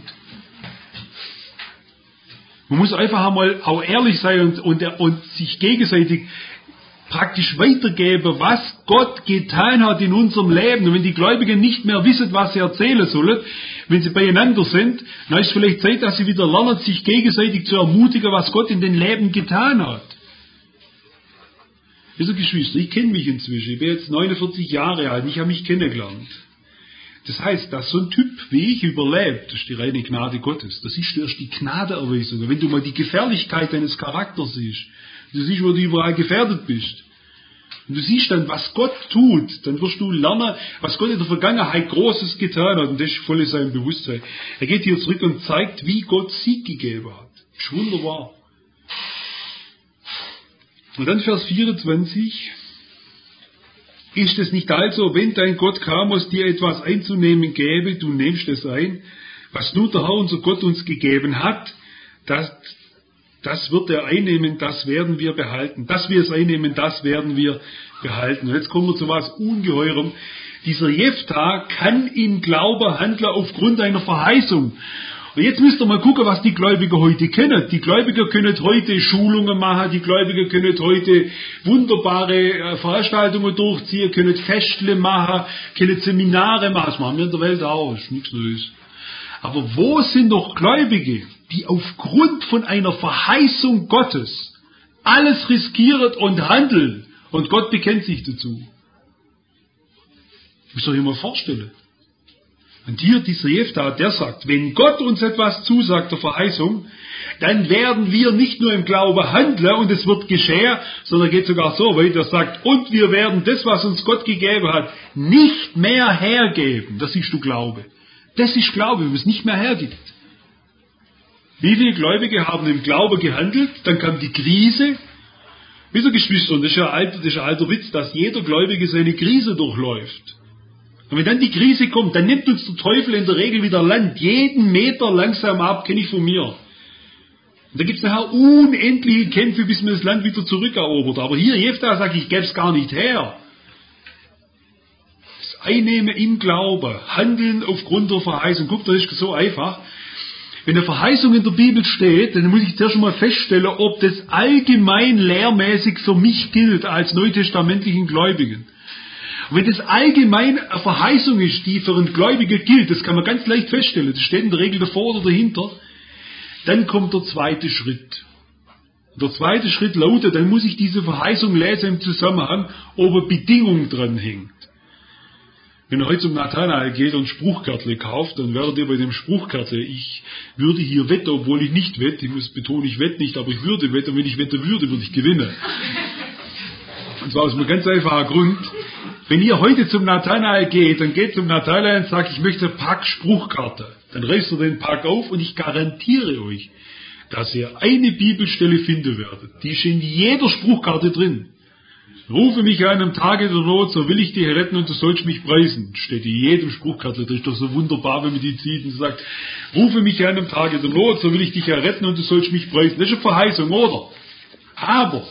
Speaker 1: Man muss einfach einmal auch ehrlich sein und sich gegenseitig praktisch weitergeben, was Gott getan hat in unserem Leben. Und wenn die Gläubigen nicht mehr wissen, was sie erzählen sollen, wenn sie beieinander sind, dann ist es vielleicht Zeit, dass sie wieder lernen, sich gegenseitig zu ermutigen, was Gott in den Leben getan hat. Wieso Geschwister, ich kenne mich inzwischen, ich bin jetzt 49 Jahre alt, ich habe mich kennengelernt. Das heißt, dass so ein Typ wie ich überlebt, das ist die reine Gnade Gottes. Das ist erst die Gnadeerweisung. Wenn du mal die Gefährlichkeit deines Charakters siehst, du siehst, wo du überall gefährdet bist, und du siehst dann, was Gott tut, dann wirst du lernen, was Gott in der Vergangenheit Großes getan hat, und das ist voll in seinem Bewusstsein. Er geht hier zurück und zeigt, wie Gott Sieg gegeben hat. Das ist wunderbar. Und dann Vers 24. Ist es nicht also, wenn dein Gott Chamos dir etwas einzunehmen gäbe, du nimmst es ein, was nun der Herr unser Gott uns gegeben hat, das wird er einnehmen, das werden wir behalten. Dass wir es einnehmen, das werden wir behalten. Und jetzt kommen wir zu was Ungeheurem. Dieser Jephthah kann im Glauben handeln aufgrund einer Verheißung. Und jetzt müsst ihr mal gucken, was die Gläubiger heute kennen. Die Gläubiger können heute Schulungen machen, die Gläubiger können heute wunderbare Veranstaltungen durchziehen, können Festle machen, können Seminare machen. Das machen wir in der Welt auch, das ist nichts Neues. Aber wo sind noch Gläubige, die aufgrund von einer Verheißung Gottes alles riskieren und handeln und Gott bekennt sich dazu? Müsst ihr euch mal vorstellen. Und hier dieser Jephthah, der sagt, wenn Gott uns etwas zusagt, der Verheißung, dann werden wir nicht nur im Glauben handeln und es wird geschehen, sondern geht sogar so weit, er sagt, und wir werden das, was uns Gott gegeben hat, nicht mehr hergeben. Das ist du Glaube. Das ist Glaube, wenn man es nicht mehr hergibt. Wie viele Gläubige haben im Glauben gehandelt, dann kam die Krise. Wieso Geschwister, das ist ja ein alter Witz, dass jeder Gläubige seine Krise durchläuft. Und wenn dann die Krise kommt, dann nimmt uns der Teufel in der Regel wieder Land. Jeden Meter langsam ab, kenne ich von mir. Und da gibt es nachher unendliche Kämpfe, bis man das Land wieder zurückerobert. Aber hier, Jephthah sagt, ich gebe es gar nicht her. Das Einnehmen im Glauben, Handeln aufgrund der Verheißung. Guckt, das ist so einfach. Wenn eine Verheißung in der Bibel steht, dann muss ich zuerst mal feststellen, ob das allgemein lehrmäßig für mich gilt als neutestamentlichen Gläubigen. Und wenn das allgemein eine Verheißung ist, die für einen Gläubigen gilt, das kann man ganz leicht feststellen, das steht in der Regel davor oder dahinter, dann kommt der zweite Schritt. Und der zweite Schritt lautet, dann muss ich diese Verheißung lesen im Zusammenhang, ob eine Bedingung dran hängt. Wenn ihr heute zum Nathanael geht und Spruchkärtle kauft, dann werdet ihr bei dem Spruchkärtle, ich würde hier wetten, obwohl ich nicht wette, ich muss betonen, ich wette nicht, aber ich würde wetten, und wenn ich wetten würde, würde ich gewinnen. Und zwar aus einem ganz einfachen Grund. Wenn ihr heute zum Nathanael geht, dann geht zum Nathanael und sagt, ich möchte einen Pack Spruchkarte. Dann reißt ihr den Pack auf und ich garantiere euch, dass ihr eine Bibelstelle finden werdet. Die ist in jeder Spruchkarte drin. Rufe mich an am Tage der Not, so will ich dich retten und du sollst mich preisen. Steht in jedem Spruchkarte. Das ist doch so wunderbar, wenn man die zieht und sagt, rufe mich an am Tage der Not, so will ich dich retten und du sollst mich preisen. Das ist eine Verheißung, oder? Aber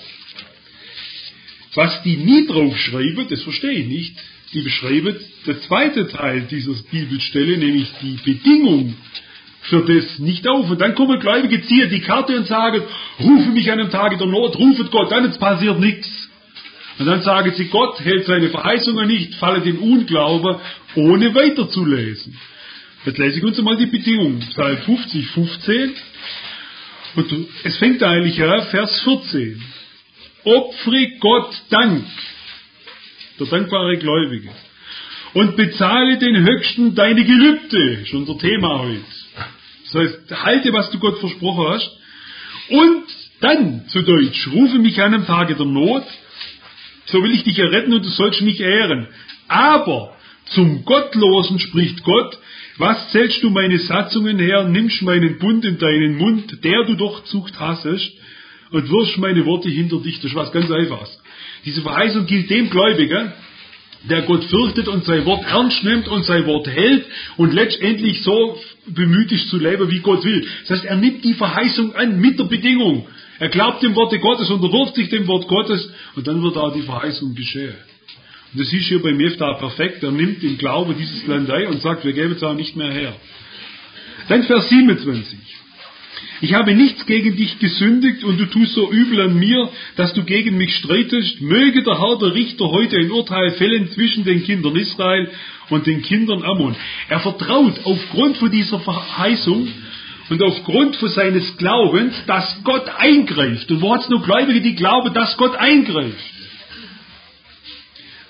Speaker 1: was die nie draufschreiben, das verstehe ich nicht. Die beschreiben der zweite Teil dieser Bibelstelle, nämlich die Bedingung für das nicht auf. Und dann kommen Gläubige, ziehen die Karte und sagen, rufe mich an einem Tage der Not, rufet Gott an, es passiert nichts. Und dann sagen sie, Gott hält seine Verheißungen nicht, fallen in Unglauben, ohne weiterzulesen. Jetzt lese ich uns einmal die Bedingung. Psalm 50, 15. Und es fängt eigentlich an, Vers 14. Opfere Gott Dank, der dankbare Gläubige, und bezahle den Höchsten deine Gelübde, schon unser Thema heute. Das heißt, halte, was du Gott versprochen hast, und dann, zu Deutsch, rufe mich an am Tage der Not, so will ich dich erretten und du sollst mich ehren. Aber zum Gottlosen spricht Gott, was zählst du meine Satzungen her, nimmst meinen Bund in deinen Mund, der du doch Zucht hassest, und wirst meine Worte hinter dich. Das ist was ganz Einfaches. Diese Verheißung gilt dem Gläubigen, der Gott fürchtet und sein Wort ernst nimmt und sein Wort hält und letztendlich so bemüht ist zu leben, wie Gott will. Das heißt, er nimmt die Verheißung an mit der Bedingung. Er glaubt dem Worte Gottes, unterwirft sich dem Wort Gottes und dann wird auch die Verheißung geschehen. Und das ist hier beim Jephthah perfekt. Er nimmt im Glauben dieses Land ein und sagt, wir geben es auch nicht mehr her. Dann Vers 27. Ich habe nichts gegen dich gesündigt und du tust so übel an mir, dass du gegen mich streitest. Möge der Herr, der Richter, heute ein Urteil fällen zwischen den Kindern Israel und den Kindern Ammon. Er vertraut aufgrund von dieser Verheißung und aufgrund von seines Glaubens, dass Gott eingreift. Und wo hat es nur Gläubige, die glauben, dass Gott eingreift?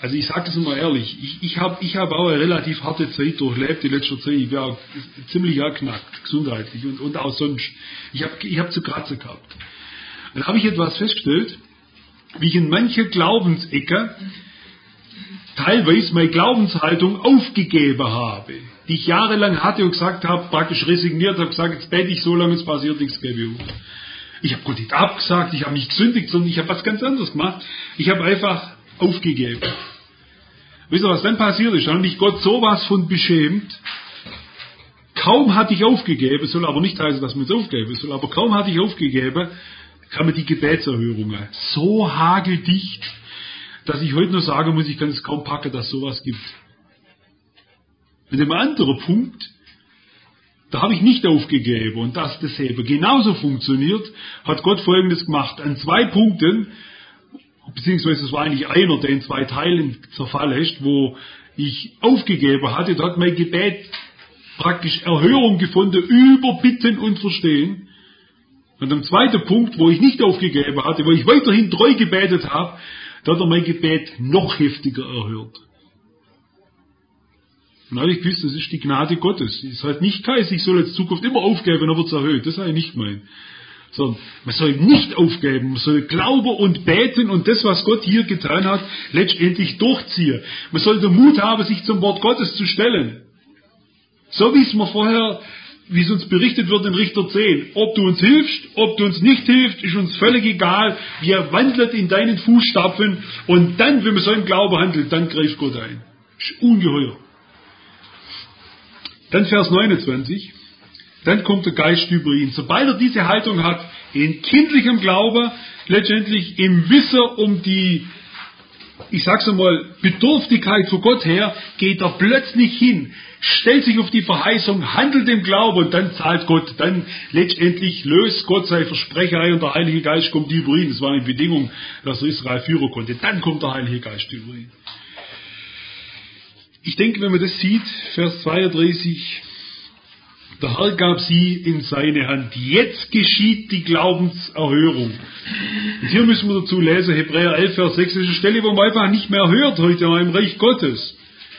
Speaker 1: Also ich sage das immer ehrlich, ich hab auch eine relativ harte Zeit durchlebt in letzter Zeit. Ich war ziemlich erknackt, gesundheitlich und auch sonst. Ich hab zu kratzen gehabt. Dann habe ich etwas festgestellt, wie ich in manche Glaubensecke teilweise meine Glaubenshaltung aufgegeben habe, die ich jahrelang hatte und gesagt habe, praktisch resigniert, habe gesagt, jetzt bete ich so lange, es passiert nichts, gebe ich auf. Ich habe Gott nicht abgesagt, ich habe nicht gesündigt, sondern ich habe was ganz anderes gemacht. Ich habe einfach aufgegeben. Wisst ihr, was dann passiert ist? Dann hat mich Gott sowas von beschämt. Kaum hatte ich aufgegeben, soll aber nicht heißen, dass man jetzt aufgeben soll, aber kaum hatte ich aufgegeben, kamen die Gebetserhörungen so hageldicht, dass ich heute nur sagen muss, ich kann es kaum packen, dass sowas gibt. Mit dem anderen Punkt, da habe ich nicht aufgegeben und dass das eben genauso funktioniert, hat Gott Folgendes gemacht. An 2 Punkten, beziehungsweise es war eigentlich einer, der in 2 Teilen zerfallen ist, wo ich aufgegeben hatte, da hat mein Gebet praktisch Erhörung gefunden über Bitten und Verstehen. Und am 2. Punkt, wo ich nicht aufgegeben hatte, wo ich weiterhin treu gebetet habe, da hat er mein Gebet noch heftiger erhört. Und da habe ich gewusst, das ist die Gnade Gottes. Es hat nicht geheißen, ich soll jetzt Zukunft immer aufgeben, dann wird es erhöht. Das habe ich nicht gemeint. Sondern man soll nicht aufgeben, man soll glauben und beten und das, was Gott hier getan hat, letztendlich durchziehen. Man soll den Mut haben, sich zum Wort Gottes zu stellen. So wie es mir vorher, wie es uns berichtet wird in Richter 10. Ob du uns hilfst, ob du uns nicht hilfst, ist uns völlig egal. Wir wandeln in deinen Fußstapfen und dann, wenn man so im Glauben handelt, dann greift Gott ein. Das ist ungeheuer. Dann Vers 29. Dann kommt der Geist über ihn. Sobald er diese Haltung hat, in kindlichem Glaube, letztendlich im Wissen um die, ich sag's einmal, Bedürftigkeit vor Gott her, geht er plötzlich hin, stellt sich auf die Verheißung, handelt im Glauben und dann zahlt Gott. Dann letztendlich löst Gott sein Versprechen ein und der Heilige Geist kommt über ihn. Das war eine Bedingung, dass er Israel führen konnte. Dann kommt der Heilige Geist über ihn. Ich denke, wenn man das sieht, Vers 32, der Herr gab sie in seine Hand. Jetzt geschieht die Glaubenserhörung. Und hier müssen wir dazu lesen, Hebräer 11, Vers 6, das ist eine Stelle, wo man einfach nicht mehr hört heute im Reich Gottes.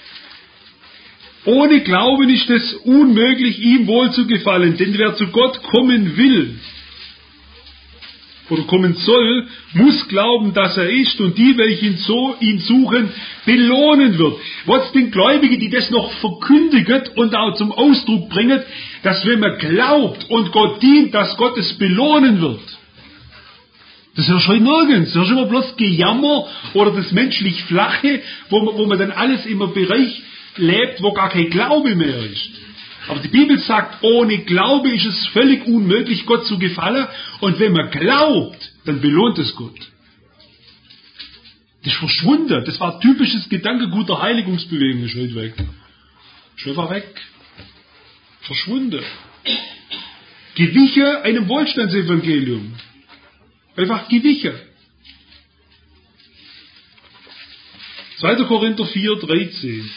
Speaker 1: Ohne Glauben ist es unmöglich, ihm wohl zu gefallen, denn wer zu Gott kommen will oder kommen soll, muss glauben, dass er ist und die, welche ihn suchen, belohnen wird. Was den Gläubigen, die das noch verkündigen und auch zum Ausdruck bringen, dass wenn man glaubt und Gott dient, dass Gott es belohnen wird. Das hörst du heute nirgends. Das hörst du immer bloß Gejammer oder das menschlich Flache, wo man dann alles im Bereich lebt, wo gar kein Glaube mehr ist. Aber die Bibel sagt, ohne Glaube ist es völlig unmöglich, Gott zu gefallen. Und wenn man glaubt, dann belohnt es Gott. Das ist verschwunden. Das war typisches Gedankengut der Heiligungsbewegung. Das ist heute weg. Ist einfach weg. Verschwunden. Gewichen einem Wohlstandsevangelium. Einfach gewichen. 2. Korinther 4, 13.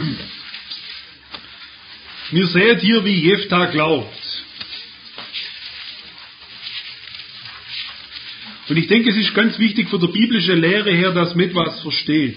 Speaker 1: Wir sehen hier, wie Jephtha glaubt. Und ich denke, es ist ganz wichtig von der biblischen Lehre her, dass man etwas versteht.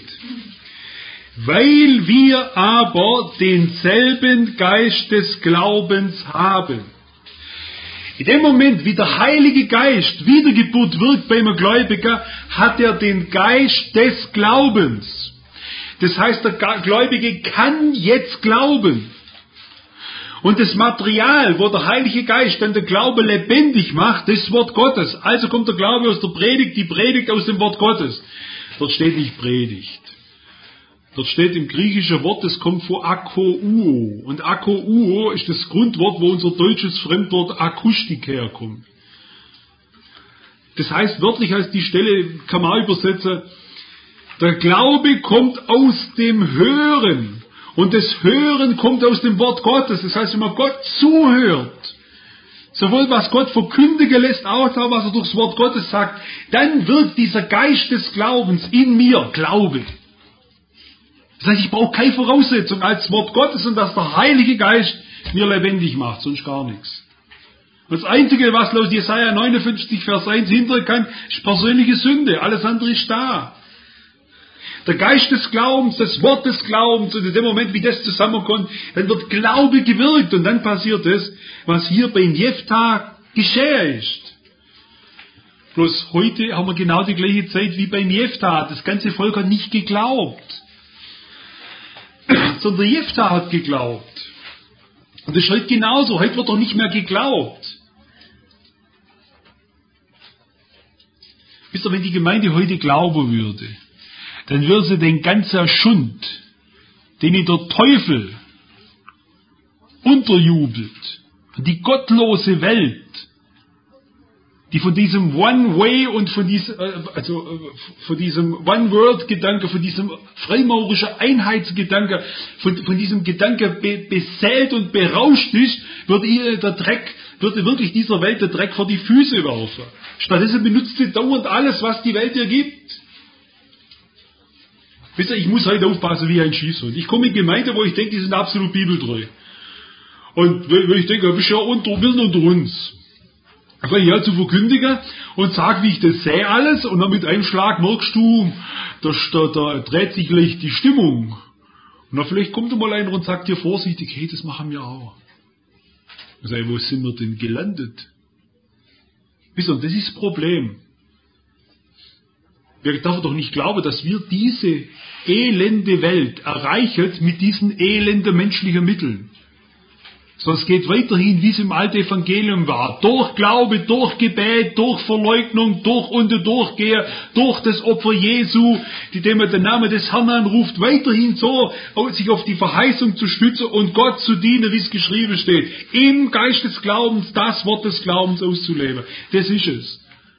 Speaker 1: Weil wir aber denselben Geist des Glaubens haben. In dem Moment, wie der Heilige Geist Wiedergeburt wirkt bei einem Gläubigen, hat er den Geist des Glaubens. Das heißt, der Gläubige kann jetzt glauben. Und das Material, wo der Heilige Geist dann der Glaube lebendig macht, das Wort Gottes. Also kommt der Glaube aus der Predigt, die Predigt aus dem Wort Gottes. Dort steht nicht Predigt. Dort steht im griechischen Wort, das kommt von akouo. Und akouo ist das Grundwort, wo unser deutsches Fremdwort Akustik herkommt. Das heißt, wörtlich heißt die Stelle, kann man übersetzen, der Glaube kommt aus dem Hören. Und das Hören kommt aus dem Wort Gottes. Das heißt, wenn man Gott zuhört, sowohl was Gott verkündigen lässt, als auch was er durchs Wort Gottes sagt, dann wirkt dieser Geist des Glaubens in mir, Glaube. Das heißt, ich brauche keine Voraussetzung als Wort Gottes und dass der Heilige Geist mir lebendig macht, sonst gar nichts. Und das Einzige, was laut Jesaja 59, Vers 1 hindern kann, ist persönliche Sünde. Alles andere ist da. der Geist des Glaubens, das Wort des Glaubens, und in dem Moment, wie das zusammenkommt, dann wird Glaube gewirkt und dann passiert es, was hier beim Jephthah geschehen ist. Bloß heute haben wir genau die gleiche Zeit wie beim Jephthah. Das ganze Volk hat nicht geglaubt, sondern Jephthah hat geglaubt. Und das ist heute genauso. Heute wird doch nicht mehr geglaubt. Wisst ihr, wenn die Gemeinde heute glauben würde, dann würde sie den ganzen Schund, den der Teufel unterjubelt, die gottlose Welt, die von diesem One-Way und von diesem One-World-Gedanke, von diesem freimaurischen Einheitsgedanke, von diesem Gedanke beseelt und berauscht ist, würde wirklich dieser Welt der Dreck vor die Füße werfen. Stattdessen benutzt sie dauernd alles, was die Welt ihr gibt. Wisst ihr, ich muss heute aufpassen wie ein Schießhund. Ich komme in Gemeinde, wo ich denke, die sind absolut bibeltreu. Und wenn ich denke, du bist ja unter uns. Dann fange ich halt zu verkündigen und sage, wie ich das sehe alles, und dann mit einem Schlag merkst du, da dreht sich gleich die Stimmung. Und dann vielleicht kommt mal einer und sagt dir vorsichtig, hey, das machen wir auch. Und sage ich, wo sind wir denn gelandet? Wisst ihr, das ist das Problem. Wir dürfen doch nicht glauben, dass wir diese elende Welt erreichen mit diesen elenden menschlichen Mitteln. Sondern es geht weiterhin, wie es im alten Evangelium war. Durch Glaube, durch Gebet, durch Verleugnung, durch und durchgehen, durch das Opfer Jesu, dem er den Namen des Herrn anruft, weiterhin so, sich auf die Verheißung zu stützen und Gott zu dienen, wie es geschrieben steht. Im Geist des Glaubens, das Wort des Glaubens auszuleben. Das ist es.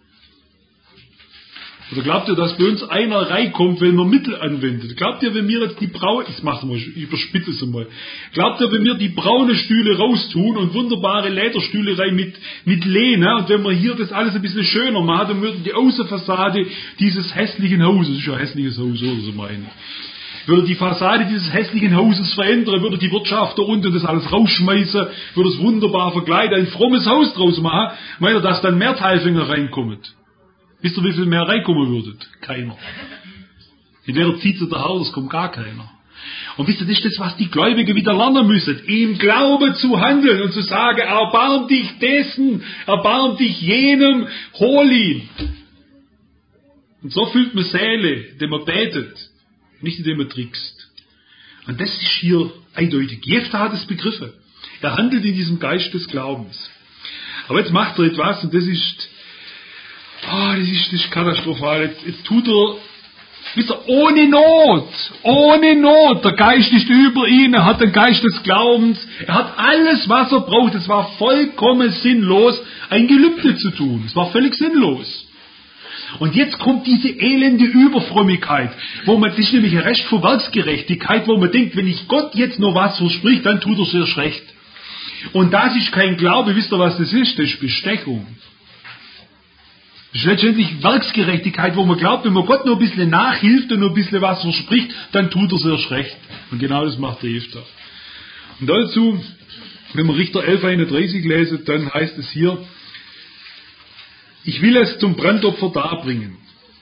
Speaker 1: Oder glaubt ihr, dass bei uns einer reinkommt, wenn man Mittel anwendet? Glaubt ihr, wenn wir jetzt die braune, ich mach's mal, ich überspitze es mal. Glaubt ihr, wenn wir die braune Stühle raustun und wunderbare Lederstühle rein mit Lehne, und wenn wir hier das alles ein bisschen schöner machen, dann würden die Außenfassade dieses hässlichen Hauses, das ist ja ein hässliches Haus, oder so meine ich, würde die Fassade dieses hässlichen Hauses verändern, würde die Wirtschaft da unten das alles rausschmeißen, würde es wunderbar verkleiden, ein frommes Haus draus machen, meint ihr, dass dann mehr Teilfinger reinkommen? Wisst ihr, wie viel mehr reinkommen würdet? Keiner. In der zieht sich der Herr, es kommt gar keiner. Und wisst ihr, das ist das, was die Gläubigen wieder lernen müssen. Im Glauben zu handeln und zu sagen, erbarm dich dessen, erbarm dich jenem, hol ihn. Und so fühlt man Seele, indem man betet, nicht indem man trickst. Und das ist hier eindeutig. Jephthah hat es begriffen. Er handelt in diesem Geist des Glaubens. Aber jetzt macht er etwas, und das ist katastrophal. Jetzt tut er, wisst ihr, ohne Not, der Geist ist über ihn, er hat den Geist des Glaubens, er hat alles, was er braucht. Es war vollkommen sinnlos, ein Gelübde zu tun. Es war völlig sinnlos. Und jetzt kommt diese elende Überfrömmigkeit, wo man, das ist nämlich ein Recht von Werksgerechtigkeit, wo man denkt, wenn ich Gott jetzt noch was verspricht, dann tut er es erst recht. Und das ist kein Glaube, wisst ihr, was das ist? Das ist Bestechung. Das ist letztendlich Werksgerechtigkeit, wo man glaubt, wenn man Gott nur ein bisschen nachhilft und nur ein bisschen was verspricht, dann tut er es erst recht. Und genau das macht der Jephthah. Und dazu, wenn wir Richter 11,31 lesen, dann heißt es hier, ich will es zum Brandopfer darbringen.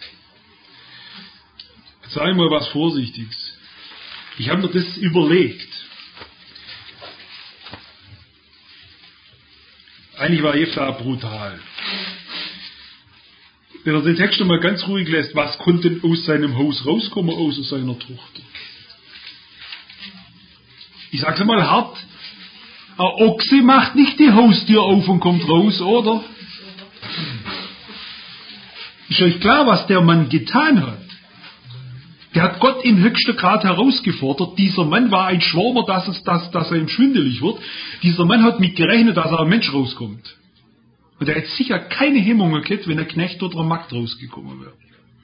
Speaker 1: Jetzt sage ich mal was Vorsichtiges. Ich habe mir das überlegt. Eigentlich war Jephthah brutal. Wenn er den Text einmal ganz ruhig lässt, was konnte denn aus seinem Haus rauskommen, außer seiner Tochter? Ich sag's einmal hart, ein Ochse macht nicht die Haustür auf und kommt raus, oder? Ist euch klar, was der Mann getan hat? Der hat Gott im höchsten Grad herausgefordert. Dieser Mann war ein Schwärmer, dass er ihm schwindelig wird. Dieser Mann hat mit gerechnet, dass ein Mensch rauskommt. Und er hätte sicher keine Hemmungen gehabt, wenn ein Knecht oder ein Magd rausgekommen wäre.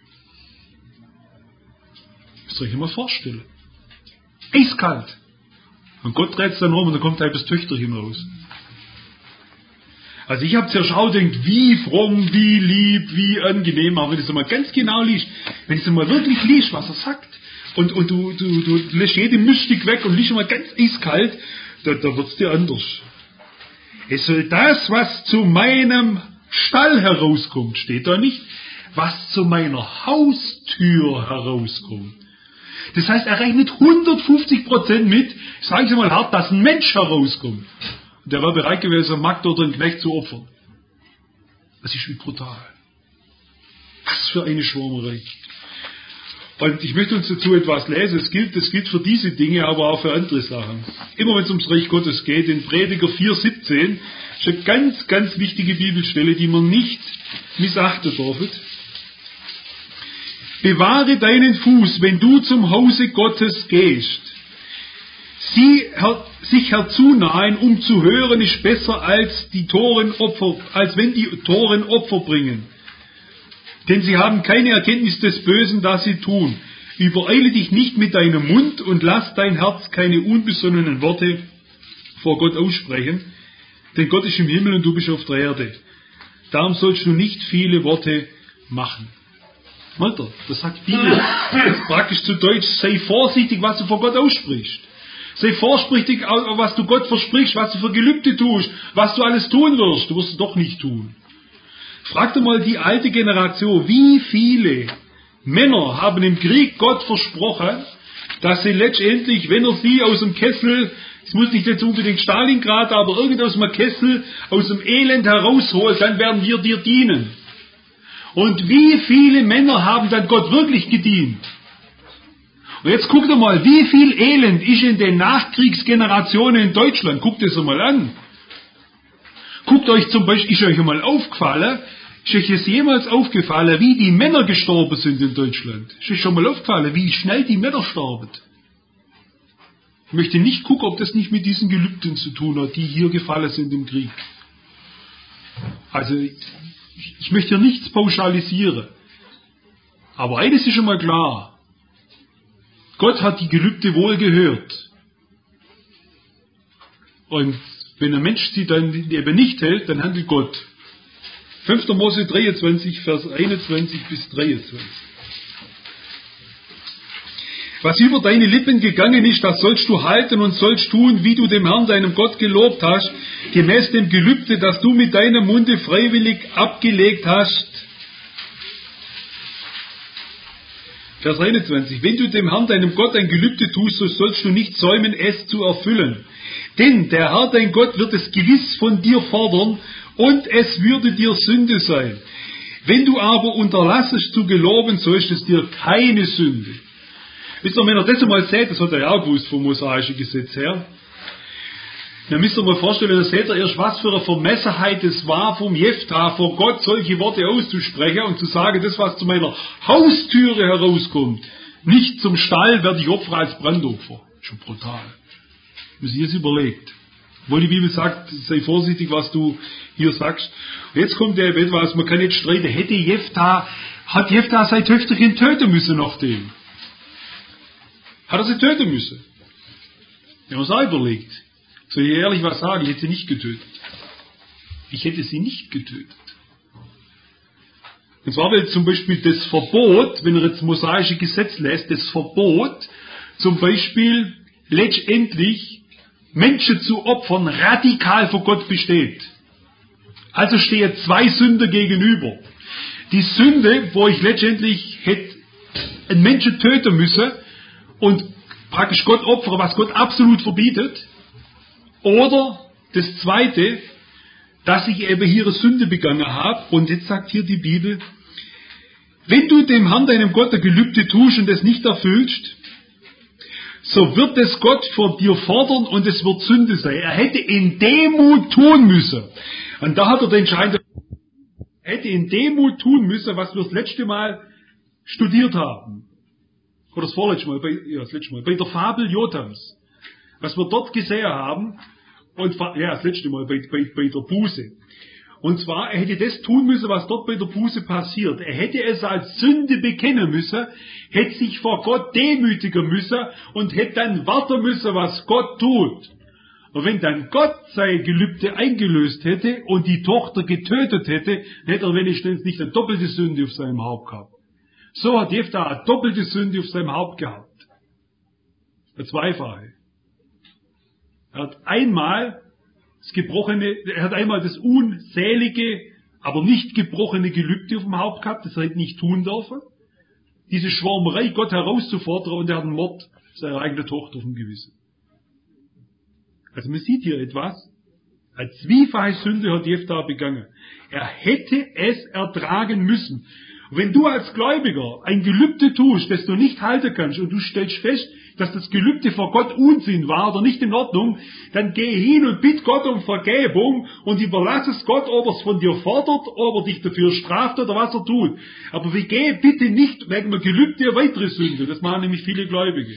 Speaker 1: Das soll ich mir vorstellen. Eiskalt. Und Gott dreht es dann rum und dann kommt ein halbes Töchterchen raus. Also ich habe zerschaut, denkt, wie fromm, wie lieb, wie angenehm, aber wenn du es mal ganz genau liest, wenn du es mal wirklich liest, was er sagt, und du lässt jede Mystik weg und liest mal ganz eiskalt, da wird es dir anders. Es soll das, was zu meinem Stall herauskommt, steht da nicht, was zu meiner Haustür herauskommt.
Speaker 2: Das heißt, er rechnet 150% mit, sagen Sie mal hart, dass ein Mensch herauskommt. Und der war bereit gewesen, einen Magd oder einen Knecht zu opfern. Das ist wie brutal. Was für eine Schwärmerei. Und ich möchte uns dazu etwas lesen. Das gilt für diese Dinge, aber auch für andere Sachen. Immer wenn es ums Reich Gottes geht, in Prediger 4,17, ist eine ganz, ganz wichtige Bibelstelle, die man nicht missachten darf. Bewahre deinen Fuß, wenn du zum Hause Gottes gehst. Sich herzunahen, um zu hören, ist besser als wenn die Toren Opfer bringen. Denn sie haben keine Erkenntnis des Bösen, das sie tun. Übereile dich nicht mit deinem Mund und lass dein Herz keine unbesonnenen Worte vor Gott aussprechen. Denn Gott ist im Himmel und du bist auf der Erde. Darum sollst du nicht viele Worte machen. Alter, das sagt die Bibel. Praktisch zu Deutsch, sei vorsichtig, was du vor Gott aussprichst. Sei vorsichtig, was du Gott versprichst, was du für Gelübde tust, was du alles tun wirst. Du wirst es doch nicht tun. Frag doch mal die alte Generation, wie viele Männer haben im Krieg Gott versprochen, dass sie letztendlich, wenn er sie aus dem Kessel, es muss nicht jetzt unbedingt Stalingrad, aber irgend aus dem Kessel, aus dem Elend herausholt, dann werden wir dir dienen. Und wie viele Männer haben dann Gott wirklich gedient? Und jetzt guckt mal, wie viel Elend ist in den Nachkriegsgenerationen in Deutschland? Guckt es einmal an. Guckt euch zum Beispiel, ist euch einmal aufgefallen, ist euch jetzt jemals aufgefallen, wie die Männer gestorben sind in Deutschland? Ist euch schon mal aufgefallen, wie schnell die Männer starben? Ich möchte nicht gucken, ob das nicht mit diesen Gelübden zu tun hat, die hier gefallen sind im Krieg. Also, ich möchte hier nichts pauschalisieren. Aber eines ist schon mal klar. Gott hat die Gelübde wohl gehört. Und wenn ein Mensch sie dann eben nicht hält, dann handelt Gott. 5. Mose 23, Vers 21 bis 23. Was über deine Lippen gegangen ist, das sollst du halten und sollst tun, wie du dem Herrn, deinem Gott, gelobt hast, gemäß dem Gelübde, das du mit deinem Munde freiwillig abgelegt hast. Vers 21. Wenn du dem Herrn, deinem Gott, ein Gelübde tust, so sollst du nicht säumen, es zu erfüllen. Denn der Herr, dein Gott, wird es gewiss von dir fordern, und es würde dir Sünde sein. Wenn du aber unterlassest zu geloben, so ist es dir keine Sünde. Wisst ihr, wenn ihr das einmal seht, das hat er ja auch gewusst vom mosaischen Gesetz her, dann müsst ihr mal vorstellen, dann seht ihr erst, was für eine Vermessenheit es war vom Jephthah, vor Gott solche Worte auszusprechen und zu sagen, das, was zu meiner Haustüre herauskommt, nicht zum Stall werde ich opfern als Brandopfer. Schon brutal. Wenn ihr es überlegt. Obwohl die Bibel sagt, sei vorsichtig, was du hier sagst. Und jetzt kommt der etwas, man kann nicht streiten, hat Jephthah sein Töchterchen töten müssen nach dem? Hat er sie töten müssen? Wir haben uns auch überlegt. Soll ich ehrlich was sagen? Ich hätte sie nicht getötet. Ich hätte sie nicht getötet. Und zwar, weil zum Beispiel das Verbot, wenn er jetzt mosaische Gesetz lässt, das Verbot, zum Beispiel letztendlich Menschen zu opfern, radikal vor Gott besteht. Also stehen zwei Sünder gegenüber. Die Sünde, wo ich letztendlich hätte einen Menschen töten müssen und praktisch Gott opfere, was Gott absolut verbietet. Oder das Zweite, dass ich eben hier eine Sünde begangen habe. Und jetzt sagt hier die Bibel, wenn du dem Herrn, deinem Gott, ein Gelübde tust und es nicht erfüllst, so wird es Gott vor dir fordern und es wird Sünde sein. Er hätte in Demut tun müssen. Und da hat er den entscheidenden, er hätte in Demut tun müssen, was wir das letzte Mal studiert haben. Oder das vorletzte Mal, das letzte Mal, bei der Fabel Jotams. Was wir dort gesehen haben, und das letzte Mal bei der Buße. Und zwar, er hätte das tun müssen, was dort bei der Buße passiert. Er hätte es als Sünde bekennen müssen, hätte sich vor Gott demütigen müssen und hätte dann warten müssen, was Gott tut. Und wenn dann Gott sein Gelübde eingelöst hätte und die Tochter getötet hätte, hätte er wenigstens nicht eine doppelte Sünde auf seinem Haupt gehabt. So hat Jephthah eine doppelte Sünde auf seinem Haupt gehabt. Eine zweifache. Er hat einmal das unselige, aber nicht gebrochene Gelübde auf dem Haupt gehabt, das er hätte nicht tun dürfen. diese Schwärmerei, Gott herauszufordern, und er hat einen Mord seiner eigenen Tochter auf dem Gewissen. Also man sieht hier etwas, eine zwiefache Sünde hat Jephtha begangen. Er hätte es ertragen müssen. Und wenn du als Gläubiger ein Gelübde tust, das du nicht halten kannst, und du stellst fest, dass das Gelübde vor Gott Unsinn war oder nicht in Ordnung, dann geh hin und bitt Gott um Vergebung und überlass es Gott, ob er es von dir fordert, ob er dich dafür straft oder was er tut. Aber geh bitte nicht wegen einem Gelübde eine weitere Sünde. Das machen nämlich viele Gläubige.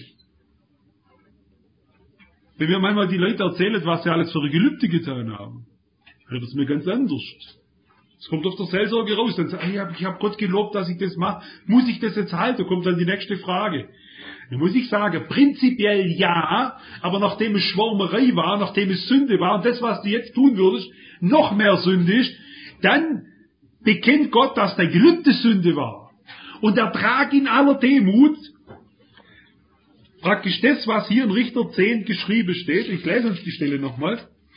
Speaker 2: Wenn mir manchmal die Leute erzählen, was sie alles für eine Gelübde getan haben, dann wird es mir ganz anders. Es kommt auf der Seelsorge raus, dann sagt, ich hab Gott gelobt, dass ich das mache. Muss ich das jetzt halten? Kommt dann die nächste Frage. Dann muss ich sagen, prinzipiell ja, aber nachdem es Schwärmerei war, nachdem es Sünde war, und das, was du jetzt tun würdest, noch mehr Sünde ist, dann bekennt Gott, dass der Gelübde Sünde war. Und ertrag in aller Demut, praktisch das, was hier in Richter 10 geschrieben steht. Ich lese uns die Stelle nochmal.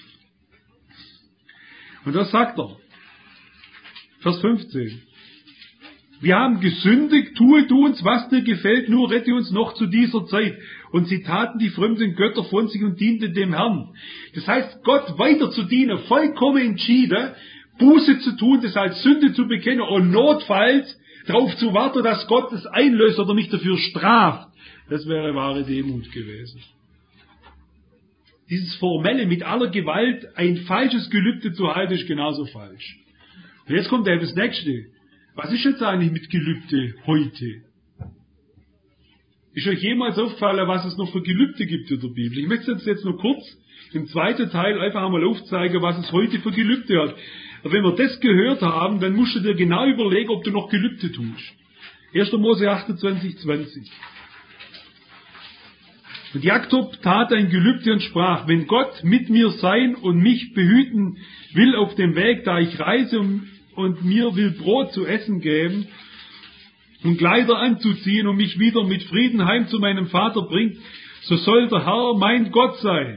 Speaker 2: Und da sagt er, Vers 15. Wir haben gesündigt, tue du uns, was dir gefällt, nur rette uns noch zu dieser Zeit. Und sie taten die fremden Götter von sich und dienten dem Herrn. Das heißt, Gott weiter zu dienen, vollkommen entschieden, Buße zu tun, das als Sünde zu bekennen und notfalls darauf zu warten, dass Gott es einlöst oder mich dafür straft. Das wäre wahre Demut gewesen. Dieses Formelle mit aller Gewalt, ein falsches Gelübde zu halten, ist genauso falsch. Und jetzt kommt das Nächste. Was ist jetzt eigentlich mit Gelübde heute? Ist euch jemals aufgefallen, was es noch für Gelübde gibt in der Bibel? Ich möchte jetzt nur kurz im zweiten Teil einfach einmal aufzeigen, was es heute für Gelübde hat. Aber wenn wir das gehört haben, dann musst du dir genau überlegen, ob du noch Gelübde tust. 1. Mose 28, 20. Und Jakob tat ein Gelübde und sprach, wenn Gott mit mir sein und mich behüten will auf dem Weg, da ich reise und mir will Brot zu essen geben und Kleider anzuziehen und mich wieder mit Frieden heim zu meinem Vater bringt, so soll der Herr mein Gott sein.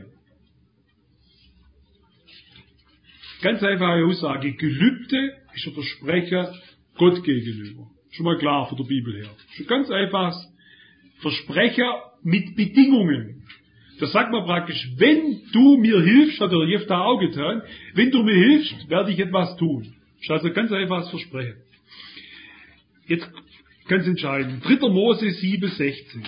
Speaker 2: Ganz einfache Aussage. Gelübde ist ein Versprecher Gott gegenüber. Schon mal klar von der Bibel her. Schon ganz einfaches Versprecher mit Bedingungen. Da sagt man praktisch, wenn du mir hilfst, hat der Jephtha auch getan, wenn du mir hilfst, werde ich etwas tun. Das ist also ganz einfaches Versprechen. Jetzt ganz entscheidend. 3. Mose 7, 16.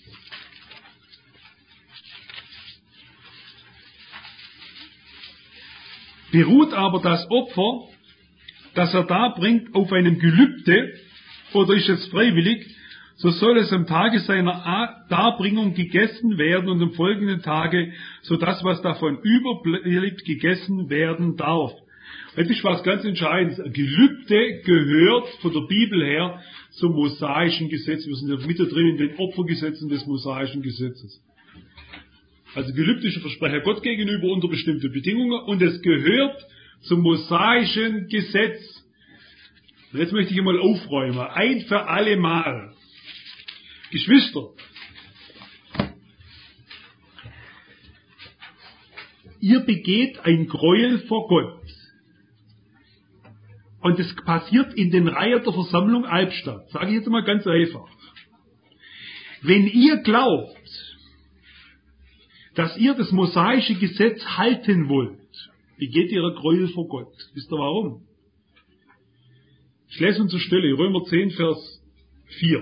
Speaker 2: Beruht aber das Opfer, das er darbringt, auf einem Gelübde, oder ist es freiwillig, so soll es am Tage seiner Darbringung gegessen werden und am folgenden Tage, so das, was davon überbleibt, gegessen werden darf. Das ist was ganz Entscheidendes. Ein Gelübde gehört von der Bibel her zum mosaischen Gesetz. Wir sind ja mittendrin in den Opfergesetzen des mosaischen Gesetzes. Also Gelübde ist ein Versprechen Gott gegenüber unter bestimmten Bedingungen und es gehört zum mosaischen Gesetz. Und jetzt möchte ich einmal aufräumen, ein für alle Mal. Geschwister, ihr begeht ein Gräuel vor Gott. Und es passiert in den Reihen der Versammlung Albstadt. Sage ich jetzt mal ganz einfach. Wenn ihr glaubt, dass ihr das mosaische Gesetz halten wollt, begeht ihr ein Gräuel vor Gott. Wisst ihr warum? Ich lese uns zur Stelle, Römer 10, Vers 4.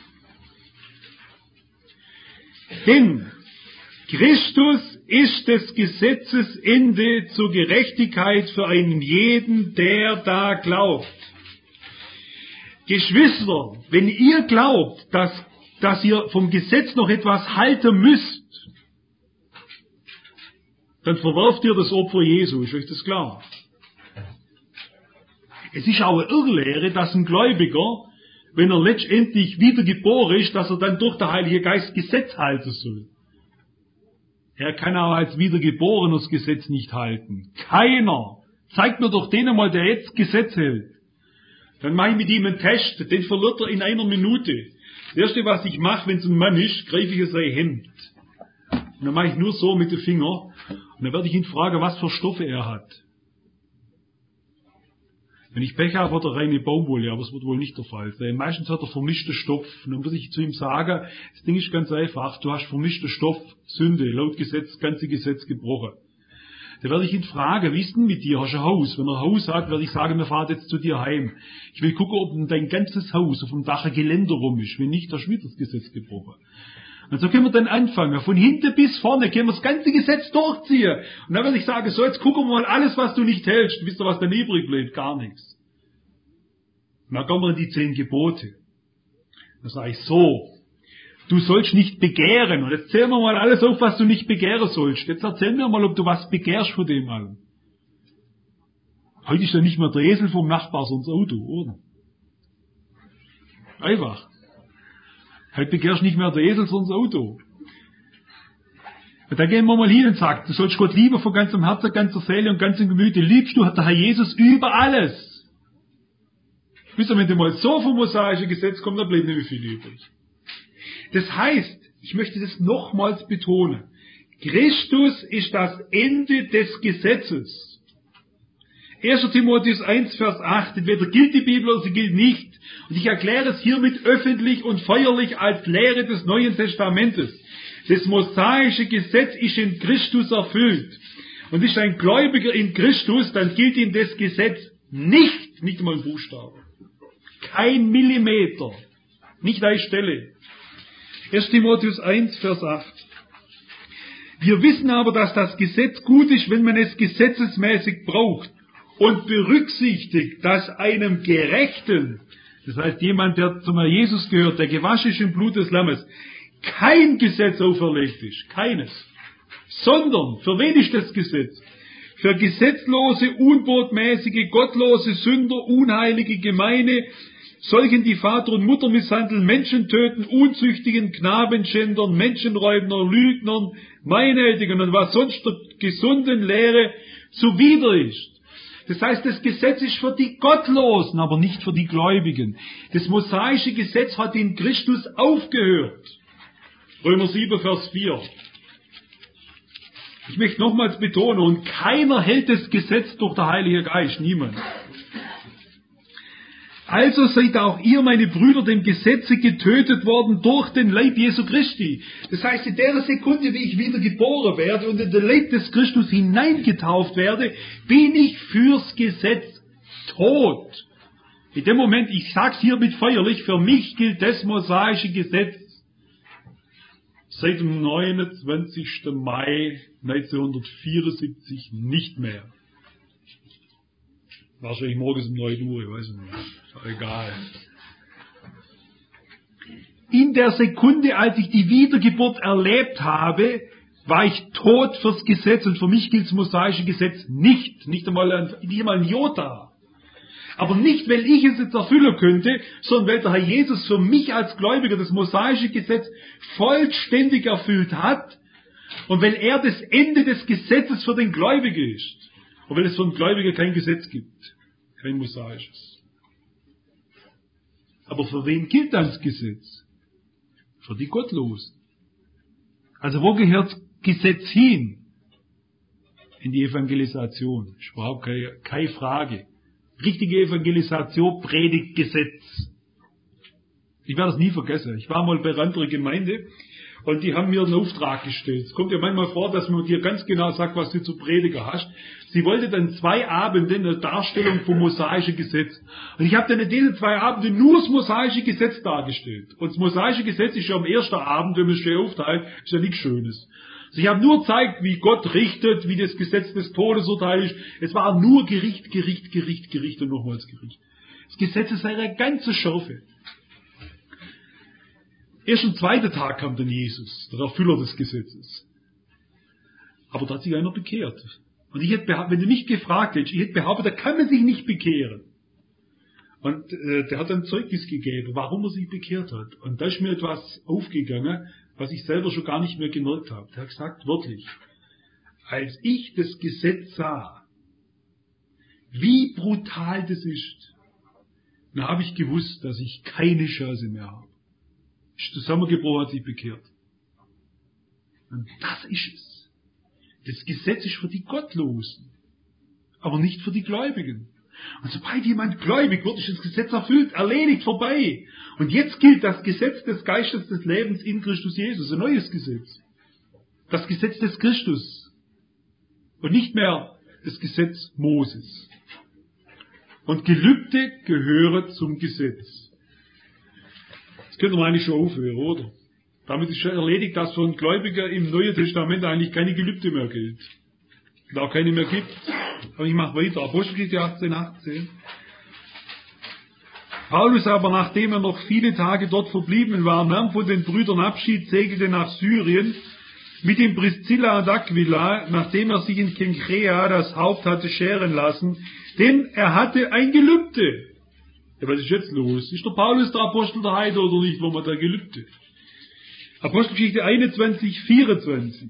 Speaker 2: Denn Christus ist des Gesetzes Ende zur Gerechtigkeit für einen jeden, der da glaubt. Geschwister, wenn ihr glaubt, dass ihr vom Gesetz noch etwas halten müsst, dann verwerft ihr das Opfer Jesu. Ist euch das klar? Es ist auch eine Irrlehre, dass ein Gläubiger, wenn er letztendlich wiedergeboren ist, dass er dann durch den Heiligen Geist Gesetz halten soll. Er kann auch als Wiedergeborener das Gesetz nicht halten. Keiner. Zeigt mir doch den einmal, der jetzt Gesetz hält. Dann mache ich mit ihm einen Test, den verliert er in einer Minute. Das Erste, was ich mache, wenn es ein Mann ist, greife ich in sein Hemd. Und dann mache ich nur so mit dem Finger. Und dann werde ich ihn fragen, was für Stoffe er hat. Wenn ich Pech habe, hat er reine Baumwolle, aber es wird wohl nicht der Fall sein. Meistens hat er vermischten Stoff. Und dann würde ich zu ihm sagen, das Ding ist ganz einfach, du hast vermischten Stoff, Sünde, laut Gesetz, ganze Gesetz gebrochen. Da werde ich ihn fragen, wie ist denn mit dir? Hast du ein Haus? Wenn er ein Haus hat, werde ich sagen, wir fahren jetzt zu dir heim. Ich will gucken, ob dein ganzes Haus auf dem Dach ein Geländer rum ist. Wenn nicht, hast du wieder das Gesetz gebrochen. Und so können wir dann anfangen. Von hinten bis vorne können wir das ganze Gesetz durchziehen. Und dann werde ich sagen, so, jetzt gucken wir mal alles, was du nicht hältst. Wisst ihr, was dann übrig bleibt? Gar nichts. Und dann kommen wir in die 10 Gebote. Dann sage ich so, du sollst nicht begehren. Und jetzt zählen wir mal alles auf, was du nicht begehren sollst. Jetzt erzähl mir mal, ob du was begehrst von dem allem. Heute ist ja nicht mehr der Esel vom Nachbar, sondern das Auto, oder? Einfach. Heute begehrst du nicht mehr der Esel, sondern das Auto. Und dann gehen wir mal hin und sagen, du sollst Gott lieben von ganzem Herzen, ganzer Seele und ganzem Gemüte. Liebst du, hat der Herr Jesus über alles. Wisst ihr, wenn du mal so vom mosaischen Gesetz kommst, dann bleibt nicht mehr viel übrig. Das heißt, ich möchte das nochmals betonen, Christus ist das Ende des Gesetzes. 1. Timotheus 1, Vers 8, entweder gilt die Bibel oder sie gilt nicht. Und ich erkläre es hiermit öffentlich und feierlich als Lehre des Neuen Testamentes. Das mosaische Gesetz ist in Christus erfüllt. Und ist ein Gläubiger in Christus, dann gilt ihm das Gesetz nicht mal ein Buchstabe. Kein Millimeter. Nicht eine Stelle. 1. Timotheus 1, Vers 8. Wir wissen aber, dass das Gesetz gut ist, wenn man es gesetzesmäßig braucht und berücksichtigt, dass einem Gerechten, das heißt jemand, der zum Herrn Jesus gehört, der gewaschen ist im Blut des Lammes, kein Gesetz auferlegt ist. Keines. Sondern, für wen ist das Gesetz? Für gesetzlose, unbotmäßige, gottlose, Sünder, unheilige, gemeine, solchen, die Vater und Mutter misshandeln, Menschen töten, unzüchtigen, Knabenschändern, Menschenräubner, Lügnern, Meineidigen und was sonst der gesunden Lehre zuwider ist. Das heißt, das Gesetz ist für die Gottlosen, aber nicht für die Gläubigen. Das mosaische Gesetz hat in Christus aufgehört. Römer 7, Vers 4. Ich möchte nochmals betonen, und keiner hält das Gesetz durch den Heiligen Geist, niemand. Also seid auch ihr, meine Brüder, dem Gesetze getötet worden durch den Leib Jesu Christi. Das heißt, in der Sekunde, wie ich wieder geboren werde und in den Leib des Christus hineingetauft werde, bin ich fürs Gesetz tot. In dem Moment, ich sag's hiermit feierlich, für mich gilt das mosaische Gesetz seit dem 29. Mai 1974 nicht mehr. Wahrscheinlich morgens um 9 Uhr, ich weiß nicht. Ist auch egal. In der Sekunde, als ich die Wiedergeburt erlebt habe, war ich tot fürs Gesetz und für mich gilt das mosaische Gesetz nicht einmal ein Jota. Aber nicht, weil ich es jetzt erfüllen könnte, sondern weil der Herr Jesus für mich als Gläubiger das mosaische Gesetz vollständig erfüllt hat und weil er das Ende des Gesetzes für den Gläubigen ist. Und weil es für den Gläubigen kein Gesetz gibt. Kein mosaisches. Aber für wen gilt das Gesetz? Für die Gottlosen. Also wo gehört Gesetz hin? In die Evangelisation. Ist überhaupt keine Frage. Richtige Evangelisation predigt Gesetz. Ich werde das nie vergessen. Ich war mal bei einer anderen Gemeinde und die haben mir einen Auftrag gestellt. Es kommt ja manchmal vor, dass man dir ganz genau sagt, was du zu predigen hast. Sie wollte dann 2 Abende eine Darstellung vom mosaischen Gesetz. Und ich habe dann in diesen 2 Abenden nur das mosaische Gesetz dargestellt. Und das mosaische Gesetz ist ja am ersten Abend, wenn man es schön aufteilt, ist ja nichts Schönes. Also ich habe nur gezeigt, wie Gott richtet, wie das Gesetz des Todesurteils ist. Es war nur Gericht und nochmals Gericht. Das Gesetz ist eine ganze Schärfe. Erst am 2. Tag kam dann Jesus, der Erfüller des Gesetzes. Aber da hat sich einer bekehrt. Und ich hätte behauptet, wenn du mich gefragt hättest, ich hätte behauptet, da kann man sich nicht bekehren. Und der hat ein Zeugnis gegeben, warum er sich bekehrt hat. Und da ist mir etwas aufgegangen, was ich selber schon gar nicht mehr gemerkt habe. Der hat gesagt, wörtlich, als ich das Gesetz sah, wie brutal das ist, dann habe ich gewusst, dass ich keine Chance mehr habe. Ist zusammengebrochen, hat sich bekehrt. Und das ist es. Das Gesetz ist für die Gottlosen, aber nicht für die Gläubigen. Und sobald jemand gläubig wird, ist das Gesetz erfüllt, erledigt, vorbei. Und jetzt gilt das Gesetz des Geistes des Lebens in Christus Jesus, ein neues Gesetz. Das Gesetz des Christus. Und nicht mehr das Gesetz Moses. Und Gelübde gehören zum Gesetz. Das könnte man eigentlich schon aufhören, oder? Damit ist schon erledigt, dass für einen Gläubiger im Neuen Testament eigentlich keine Gelübde mehr gilt. Und auch keine mehr gibt. Aber ich mache weiter. Apostelgeschichte 18:18. Paulus aber, nachdem er noch viele Tage dort verblieben war, nahm von den Brüdern Abschied, segelte nach Syrien mit dem Priscilla und Aquila, nachdem er sich in Kenchrea das Haupt hatte scheren lassen, denn er hatte ein Gelübde. Ja, was ist jetzt los? Ist der Paulus der Apostel der Heide oder nicht, wo man da Gelübde? Apostelgeschichte 21:24.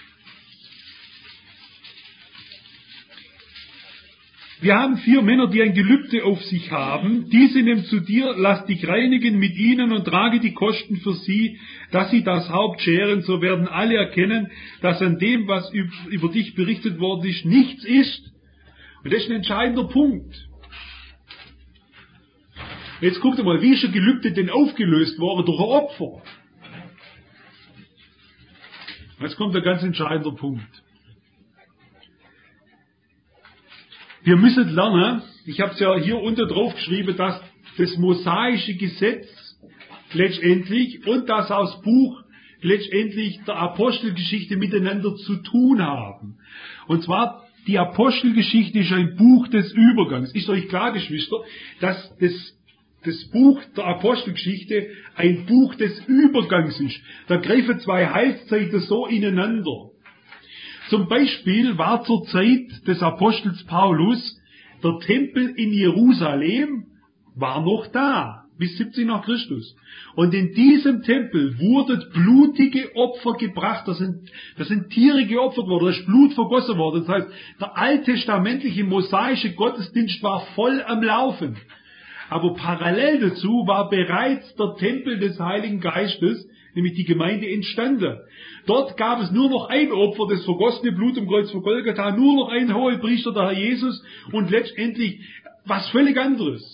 Speaker 2: Wir haben 4 Männer, die ein Gelübde auf sich haben. Diese nimm zu dir, lass dich reinigen mit ihnen und trage die Kosten für sie, dass sie das Haupt scheren. So werden alle erkennen, dass an dem, was über dich berichtet worden ist, nichts ist. Und das ist ein entscheidender Punkt. Jetzt guckt mal, wie ist ein Gelübde denn aufgelöst worden durch ein Opfer? Jetzt kommt ein ganz entscheidender Punkt. Wir müssen lernen, ich habe es ja hier unten drauf geschrieben, dass das mosaische Gesetz letztendlich und das Buch letztendlich der Apostelgeschichte miteinander zu tun haben. Und zwar, die Apostelgeschichte ist ein Buch des Übergangs. Ist euch klar, Geschwister, dass das Buch der Apostelgeschichte ein Buch des Übergangs ist. Da greifen 2 Heilszeiten so ineinander. Zum Beispiel war zur Zeit des Apostels Paulus der Tempel in Jerusalem war noch da, bis 70 nach Christus. Und in diesem Tempel wurden blutige Opfer gebracht, das sind Tiere geopfert worden, da ist Blut vergossen worden. Das heißt, der alttestamentliche mosaische Gottesdienst war voll am Laufen. Aber parallel dazu war bereits der Tempel des Heiligen Geistes, nämlich die Gemeinde, entstanden. Dort gab es nur noch ein Opfer, das vergossene Blut am Kreuz von Golgatha, nur noch ein Hohepriester, der Herr Jesus, und letztendlich was völlig anderes.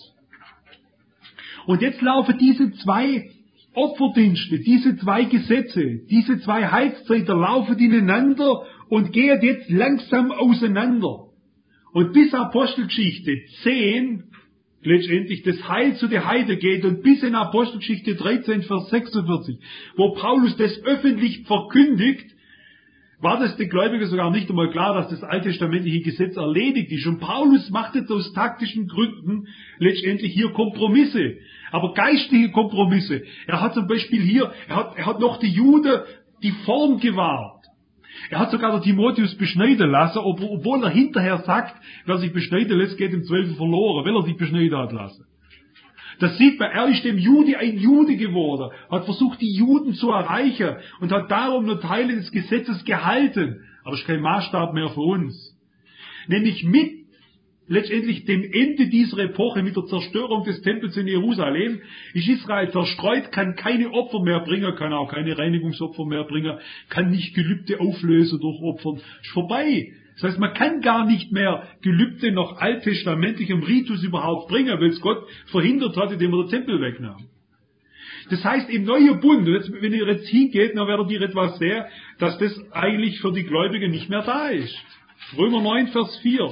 Speaker 2: Und jetzt laufen diese 2 Opferdienste, diese 2 Gesetze, diese 2 Heilszeiten laufen ineinander und gehen jetzt langsam auseinander. Und bis Apostelgeschichte 10 letztendlich das Heil zu der Heide geht und bis in Apostelgeschichte 13, Vers 46, wo Paulus das öffentlich verkündigt, war das den Gläubigen sogar nicht einmal klar, dass das alttestamentliche Gesetz erledigt ist. Und Paulus macht jetzt aus taktischen Gründen letztendlich hier Kompromisse, aber geistliche Kompromisse. Er hat zum Beispiel hier, er hat noch die Juden die Form gewahrt. Er hat sogar der Timotheus beschneiden lassen, obwohl er hinterher sagt, wer sich beschneiden lässt, geht im 12. verloren, weil er sich beschneiden hat lassen. Das sieht man, er ist dem Jude ein Jude geworden, hat versucht, die Juden zu erreichen und hat darum nur Teile des Gesetzes gehalten. Aber es ist kein Maßstab mehr für uns. Nämlich mit letztendlich dem Ende dieser Epoche, mit der Zerstörung des Tempels in Jerusalem, ist Israel zerstreut, kann keine Opfer mehr bringen, kann auch keine Reinigungsopfer mehr bringen, kann nicht Gelübde auflösen durch Opfern. Ist vorbei. Das heißt, man kann gar nicht mehr Gelübde nach alttestamentlichem Ritus überhaupt bringen, weil es Gott verhindert hat, indem er den Tempel wegnahm. Das heißt, im neuen Bund, wenn ihr jetzt hingeht, dann werdet ihr etwas sehen, dass das eigentlich für die Gläubigen nicht mehr da ist. Römer 9, Vers 4.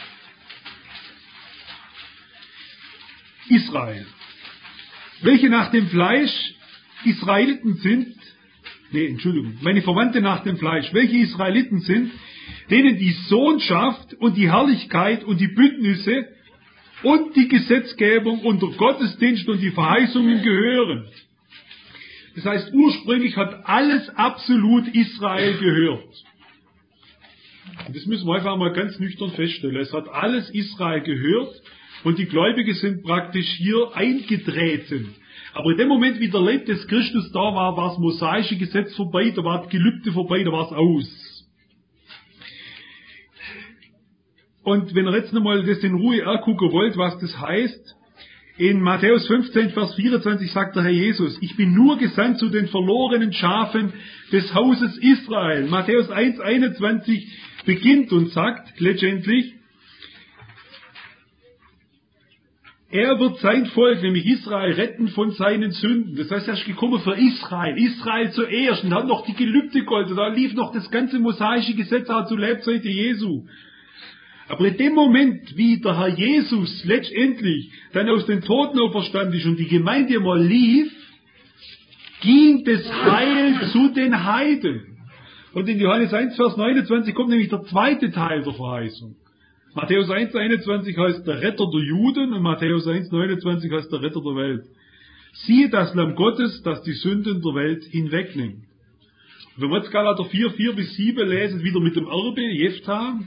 Speaker 2: Israel. Welche nach dem Fleisch Israeliten sind, meine Verwandte nach dem Fleisch, welche Israeliten sind, denen die Sohnschaft und die Herrlichkeit und die Bündnisse und die Gesetzgebung und der Gottesdienst und die Verheißungen gehören. Das heißt, ursprünglich hat alles absolut Israel gehört. Und das müssen wir einfach mal ganz nüchtern feststellen. Es hat alles Israel gehört und die Gläubigen sind praktisch hier eingetreten. Aber in dem Moment, wie der Leib des Christus da war, war das mosaische Gesetz vorbei, da war das Gelübde vorbei, da war es aus. Und wenn ihr jetzt nochmal das in Ruhe angucken wollt, was das heißt, in Matthäus 15, Vers 24 sagt der Herr Jesus, ich bin nur gesandt zu den verlorenen Schafen des Hauses Israel. Matthäus 1, 21 beginnt und sagt letztendlich, Er wird sein Volk, nämlich Israel, retten von seinen Sünden. Das heißt, er ist gekommen für Israel. Israel zuerst und hat noch die Gelübde gehalten. Da lief noch das ganze mosaische Gesetz auch zur Lebzeiten Jesu. Aber in dem Moment, wie der Herr Jesus letztendlich dann aus den Toten auferstanden ist und die Gemeinde mal lief, ging das Heil zu den Heiden. Und in Johannes 1, Vers 29 kommt nämlich der zweite Teil der Verheißung. Matthäus 1, 21 heißt der Retter der Juden und Matthäus 1, 29 heißt der Retter der Welt. Siehe das Lamm Gottes, das die Sünden der Welt hinwegnimmt. Und wenn wir jetzt Galater 4, 4 bis 7 lesen, wieder mit dem Erbe, Jephthah,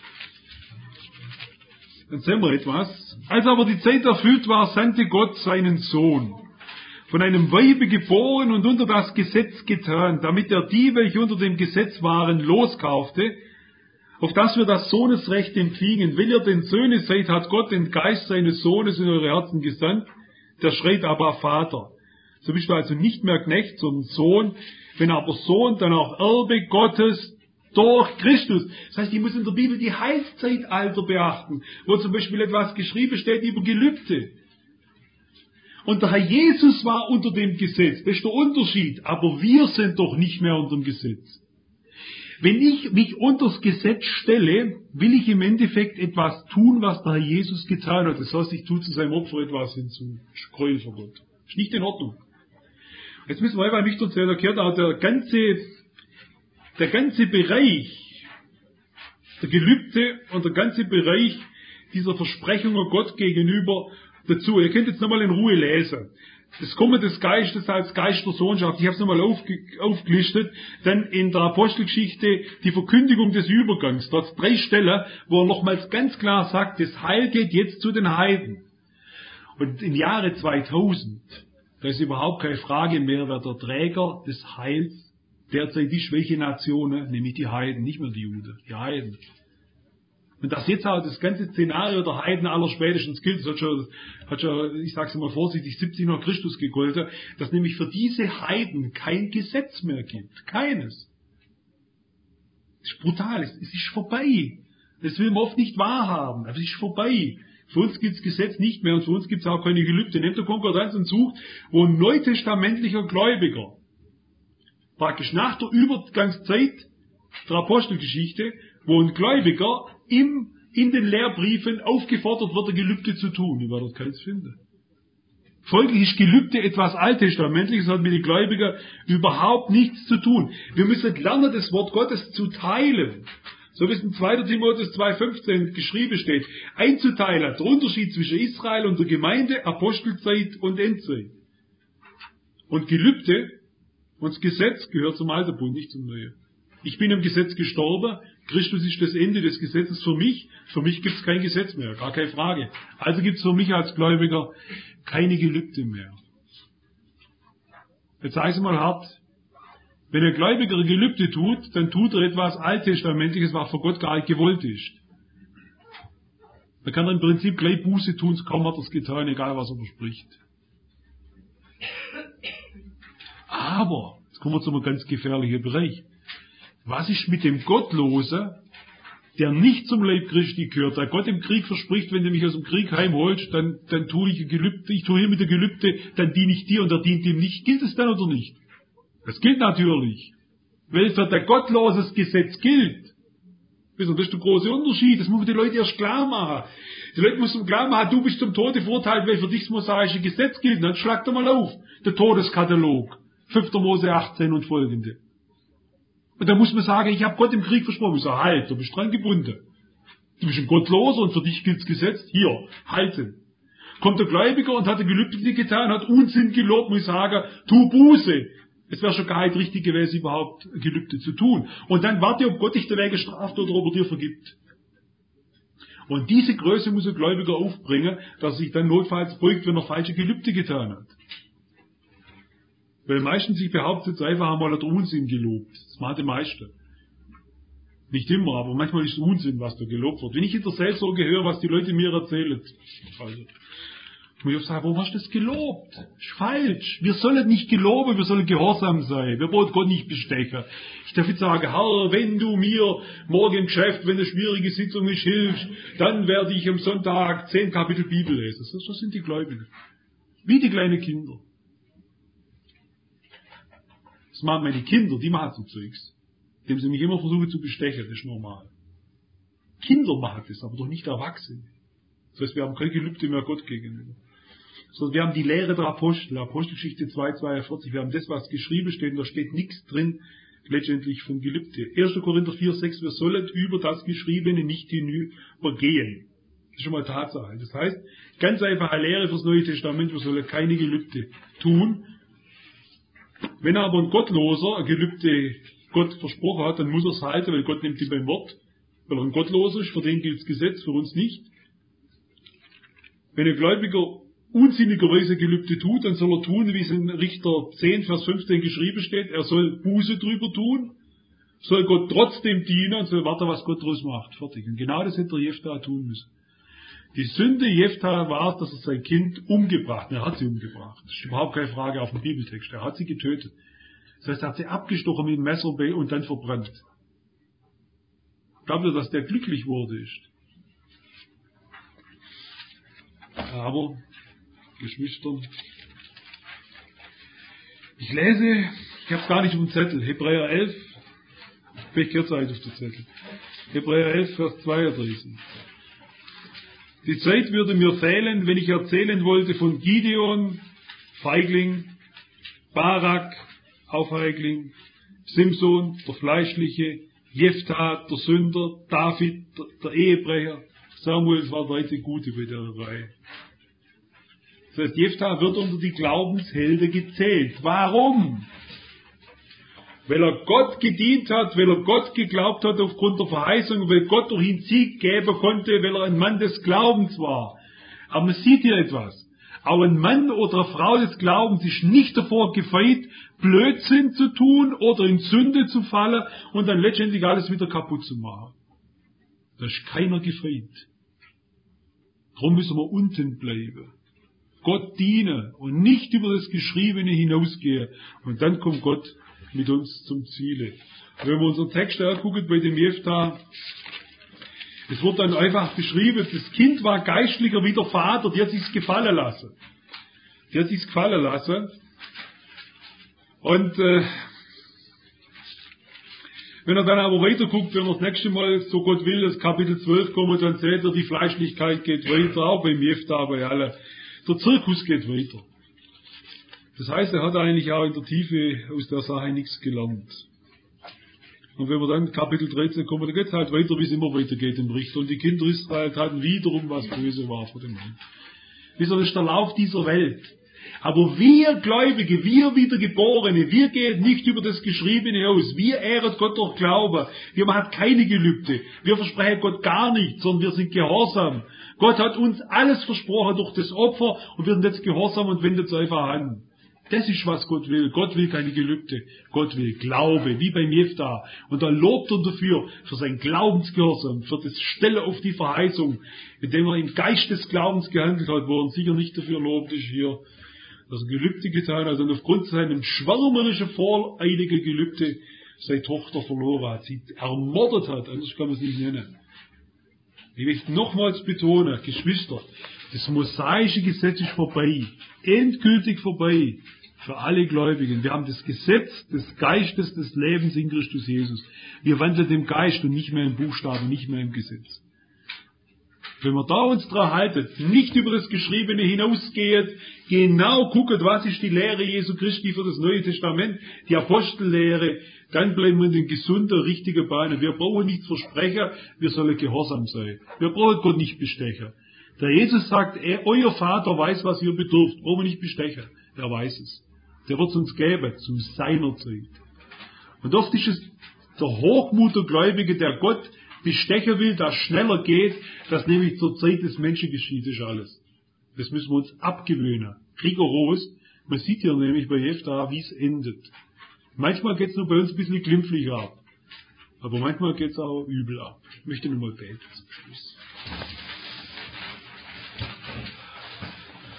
Speaker 2: dann sehen wir etwas. Als aber die Zeit erfüllt war, sandte Gott seinen Sohn, von einem Weibe geboren und unter das Gesetz getan, damit er die, welche unter dem Gesetz waren, loskaufte, auf dass wir das Sohnesrecht empfingen. Wenn ihr denn Söhne seid, hat Gott den Geist seines Sohnes in eure Herzen gesandt, der schreit aber Vater. So bist du also nicht mehr Knecht, sondern Sohn. Wenn aber Sohn, dann auch Erbe Gottes durch Christus. Das heißt, ich muss in der Bibel die Heilszeitalter beachten, wo zum Beispiel etwas geschrieben steht über Gelübde. Und der Herr Jesus war unter dem Gesetz. Das ist der Unterschied. Aber wir sind doch nicht mehr unter dem Gesetz. Wenn ich mich unter das Gesetz stelle, will ich im Endeffekt etwas tun, was der Herr Jesus getan hat. Das heißt, ich tue zu seinem Opfer etwas hinzu. Gräuelverbot. Das ist nicht in Ordnung. Jetzt müssen wir einfach nüchtern sehen, da gehört auch der ganze Bereich der Gelübde und der ganze Bereich dieser Versprechungen Gott gegenüber dazu. Ihr könnt jetzt nochmal in Ruhe lesen. Das Kommen des Geistes als Geist der Sohnschaft, ich habe es nochmal aufgelistet, dann in der Apostelgeschichte die Verkündigung des Übergangs, dort 3 Stellen, wo er nochmals ganz klar sagt, das Heil geht jetzt zu den Heiden. Und im Jahre 2000, da ist überhaupt keine Frage mehr, wer der Träger des Heils derzeit ist, welche Nationen, nämlich die Heiden, nicht mehr die Juden, die Heiden. Und dass jetzt auch das ganze Szenario der Heiden aller spätestens gilt, das hat schon, ich sage es mal vorsichtig, 70 nach Christus gegolten, dass nämlich für diese Heiden kein Gesetz mehr gibt. Keines. Das ist brutal, es ist vorbei. Das will man oft nicht wahrhaben, aber es ist vorbei. Für uns gibt es Gesetz nicht mehr und für uns gibt es auch keine Gelübde. Nehmt der Konkordanz und sucht, wo ein neutestamentlicher Gläubiger praktisch nach der Übergangszeit der Apostelgeschichte, wo ein Gläubiger in den Lehrbriefen aufgefordert wird, ein Gelübde zu tun. Ich werde dort keins finden. Folglich ist Gelübde etwas Alttestamentliches, hat mit den Gläubigen überhaupt nichts zu tun. Wir müssen lernen, das Wort Gottes zu teilen. So wie es in 2. Timotheus 2,15 geschrieben steht. Einzuteilen, der Unterschied zwischen Israel und der Gemeinde, Apostelzeit und Endzeit. Und Gelübde und das Gesetz gehört zum Alten Bund, nicht zum Neuen. Ich bin im Gesetz gestorben, Christus ist das Ende des Gesetzes für mich gibt es kein Gesetz mehr, gar keine Frage. Also gibt es für mich als Gläubiger keine Gelübde mehr. Jetzt sage ich es mal hart, wenn ein Gläubiger ein Gelübde tut, dann tut er etwas Alttestamentliches, was von Gott gar nicht gewollt ist. Dann kann er im Prinzip gleich Buße tun, kaum hat er es getan, egal was er verspricht. Aber, jetzt kommen wir zu einem ganz gefährlichen Bereich. Was ist mit dem Gottlosen, der nicht zum Leib Christi gehört, der Gott im Krieg verspricht, wenn du mich aus dem Krieg heimholst, dann tue ich ein Gelübde, ich tue hier mit der Gelübde, dann diene ich dir und er dient ihm nicht. Gilt es dann oder nicht? Das gilt natürlich. Weil für der Gottloses Gesetz gilt. Das ist der große Unterschied. Das muss man die Leute erst klar machen. Die Leute müssen klar machen, du bist zum Tode verurteilt, weil für dich das mosaische Gesetz gilt. Dann schlag doch mal auf. Der Todeskatalog. 5. Mose 18 und folgende. Und da muss man sagen, ich habe Gott im Krieg versprochen. Ich sage, halt, du bist dran gebunden. Du bist ein Gottloser und für dich gilt das Gesetz. Hier, halten. Kommt der Gläubiger und hat ein Gelübde getan, hat Unsinn gelobt, muss ich sagen, tu Buße. Es wäre schon gar nicht richtig gewesen, überhaupt ein Gelübde zu tun. Und dann warte, ob Gott dich dagegen straft oder ob er dir vergibt. Und diese Größe muss ein Gläubiger aufbringen, dass er sich dann notfalls beugt, wenn er falsche Gelübde getan hat. Weil meistens sich behauptet, einfach einmal hat er Unsinn gelobt. Das machen die meisten. Nicht immer, aber manchmal ist es Unsinn, was da gelobt wird. Wenn ich in der Seelsorge höre, was die Leute mir erzählen, also, Ich muss auch sagen, warum hast du das gelobt? Das ist falsch. Wir sollen nicht geloben, wir sollen gehorsam sein. Wir wollen Gott nicht bestechen. Ich darf jetzt sagen, Herr, wenn du mir morgen im Geschäft, wenn eine schwierige Sitzung ist, hilfst, dann werde ich am Sonntag 10 Kapitel Bibel lesen. So sind die Gläubigen. Wie die kleinen Kinder. Das machen meine Kinder, die machen so Zeugs. Indem sie mich immer versuchen zu bestechen, das ist normal. Kinder machen das, aber doch nicht Erwachsene. Das heißt, wir haben kein Gelübde mehr Gott gegenüber. Sondern wir haben die Lehre der Apostel, Apostelgeschichte 2,42. Wir haben das, was geschrieben steht, und da steht nichts drin, letztendlich von Gelübde. 1. Korinther 4,6, wir sollen über das Geschriebene nicht hinübergehen. Das ist schon mal Tatsache. Das heißt, ganz einfache Lehre fürs Neue Testament, wir sollen keine Gelübde tun. Wenn aber ein Gottloser ein Gelübde Gott versprochen hat, dann muss er es halten, weil Gott nimmt ihn beim Wort. Weil er ein Gottloser ist, für den gilt das Gesetz, für uns nicht. Wenn ein Gläubiger unsinnigerweise Gelübde tut, dann soll er tun, wie es in Richter 10, Vers 15 geschrieben steht. Er soll Buße drüber tun, soll Gott trotzdem dienen und soll warten, was Gott daraus macht. Fertig. Und genau das hätte der Jefta tun müssen. Die Sünde Jefta war, dass er sein Kind umgebracht hat. Er hat sie umgebracht. Das ist überhaupt keine Frage auf dem Bibeltext. Er hat sie getötet. Das heißt, er hat sie abgestochen mit dem Messer und dann verbrannt. Glaubt ihr, dass der glücklich wurde? Aber, Geschwister, ich lese, ich habe es gar nicht auf dem Zettel, Hebräer 11, vielleicht Kehrseite auf dem Zettel, Hebräer 11, Vers 32. Die Zeit würde mir fehlen, wenn ich erzählen wollte von Gideon, Feigling, Barak, auch Feigling, Simson, der Fleischliche, Jefta, der Sünder, David, der Ehebrecher, Samuel war der einzige Gute bei der Reihe. Das heißt, Jefta wird unter die Glaubenshelden gezählt. Warum? Weil er Gott gedient hat, weil er Gott geglaubt hat aufgrund der Verheißung, weil Gott durch ihn Sieg geben konnte, weil er ein Mann des Glaubens war. Aber man sieht hier etwas. Auch ein Mann oder eine Frau des Glaubens ist nicht davor gefeit, Blödsinn zu tun oder in Sünde zu fallen und dann letztendlich alles wieder kaputt zu machen. Da ist keiner gefeit. Darum müssen wir unten bleiben. Gott dienen und nicht über das Geschriebene hinausgehen. Und dann kommt Gott mit uns zum Ziele. Wenn wir unseren Text angucken bei dem Jefta, es wird dann einfach beschrieben, das Kind war geistlicher wie der Vater, die hat sich's gefallen lassen. Die hat sich's gefallen lassen. Und wenn er dann aber weiter guckt, wenn er das nächste Mal, so Gott will, das Kapitel 12 kommt, dann seht ihr, die Fleischlichkeit geht weiter, auch beim Jefta, bei allen. Der Zirkus geht weiter. Das heißt, er hat eigentlich auch in der Tiefe aus der Sache nichts gelernt. Und wenn wir dann Kapitel 13 kommen, dann geht es halt weiter, wie es immer weitergeht im Richter. Und die Kinder Israel taten wiederum, was böse war vor dem Herrn. Wisst ihr, das ist der Lauf dieser Welt. Aber wir Gläubige, wir Wiedergeborene, wir gehen nicht über das Geschriebene aus. Wir ehren Gott durch Glaube. Wir machen keine Gelübde. Wir versprechen Gott gar nichts, sondern wir sind gehorsam. Gott hat uns alles versprochen durch das Opfer und wir sind jetzt gehorsam und wenden es einfach an. Das ist, was Gott will. Gott will keine Gelübde. Gott will Glaube, wie beim Jefta. Und da lobt er dafür, für sein Glaubensgehorsam, für das Stelle auf die Verheißung, indem er im Geist des Glaubens gehandelt hat, wo er sicher nicht dafür lobt, ist hier, dass er Gelübde getan hat und aufgrund seinem schwärmerischen, voreiligen Gelübde seine Tochter verloren hat, sie ermordet hat, anders kann man es nicht nennen. Ich möchte nochmals betonen, Geschwister, das mosaische Gesetz ist vorbei, endgültig vorbei für alle Gläubigen. Wir haben das Gesetz des Geistes des Lebens in Christus Jesus. Wir wandeln im Geist und nicht mehr im Buchstaben, nicht mehr im Gesetz. Wenn wir da uns dran halten, nicht über das Geschriebene hinausgehen, genau gucken, was ist die Lehre Jesu Christi für das Neue Testament, die Apostellehre, dann bleiben wir in den gesunden, richtigen Bahnen. Wir brauchen nichts versprechen, wir sollen gehorsam sein. Wir brauchen Gott nicht bestechen. Der Jesus sagt, euer Vater weiß, was ihr bedürft, brauchen wir nicht bestechen. Er weiß es. Der wird es uns geben, zu seiner Zeit. Und oft ist es der Hochmut der Gläubige, der Gott bestechen will, dass schneller geht, dass nämlich zur Zeit des Menschen geschieht, ist alles. Das müssen wir uns abgewöhnen. Rigoros. Man sieht hier nämlich bei Jefta, wie es endet. Manchmal geht es nur bei uns ein bisschen glimpflich ab. Aber manchmal geht es auch übel ab. Ich möchte nur mal beten zum Schluss.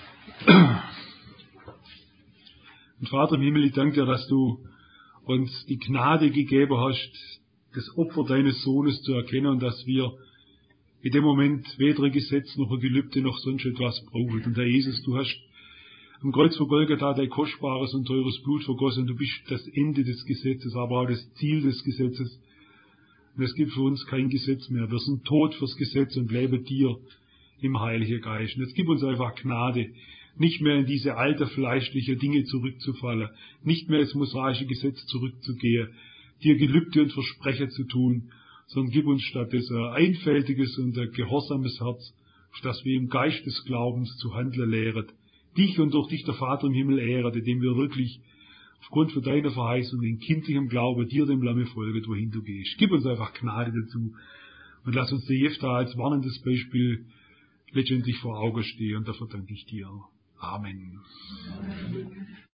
Speaker 2: Und Vater im Himmel, ich danke dir, dass du uns die Gnade gegeben hast, das Opfer deines Sohnes zu erkennen und dass wir in dem Moment weder ein Gesetz noch ein Gelübde noch sonst etwas brauchen. Und Herr Jesus, du hast am Kreuz von Golgatha dein kostbares und teures Blut vergossen. Du bist das Ende des Gesetzes, aber auch das Ziel des Gesetzes. Und es gibt für uns kein Gesetz mehr. Wir sind tot fürs Gesetz und leben dir im Heiligen Geist. Und jetzt gib uns einfach Gnade, nicht mehr in diese alte fleischliche Dinge zurückzufallen, nicht mehr ins mosaische Gesetz zurückzugehen, dir Gelübde und Versprechen zu tun, sondern gib uns stattdessen ein einfältiges und ein gehorsames Herz, dass wir im Geist des Glaubens zu handeln lehren, dich und durch dich der Vater im Himmel ehren, indem wir wirklich aufgrund von deiner Verheißung in kindlichem Glauben dir dem Lamme folgen, wohin du gehst. Gib uns einfach Gnade dazu und lass uns der Jephtha als warnendes Beispiel letztendlich vor Augen stehen und dafür danke ich dir. Amen.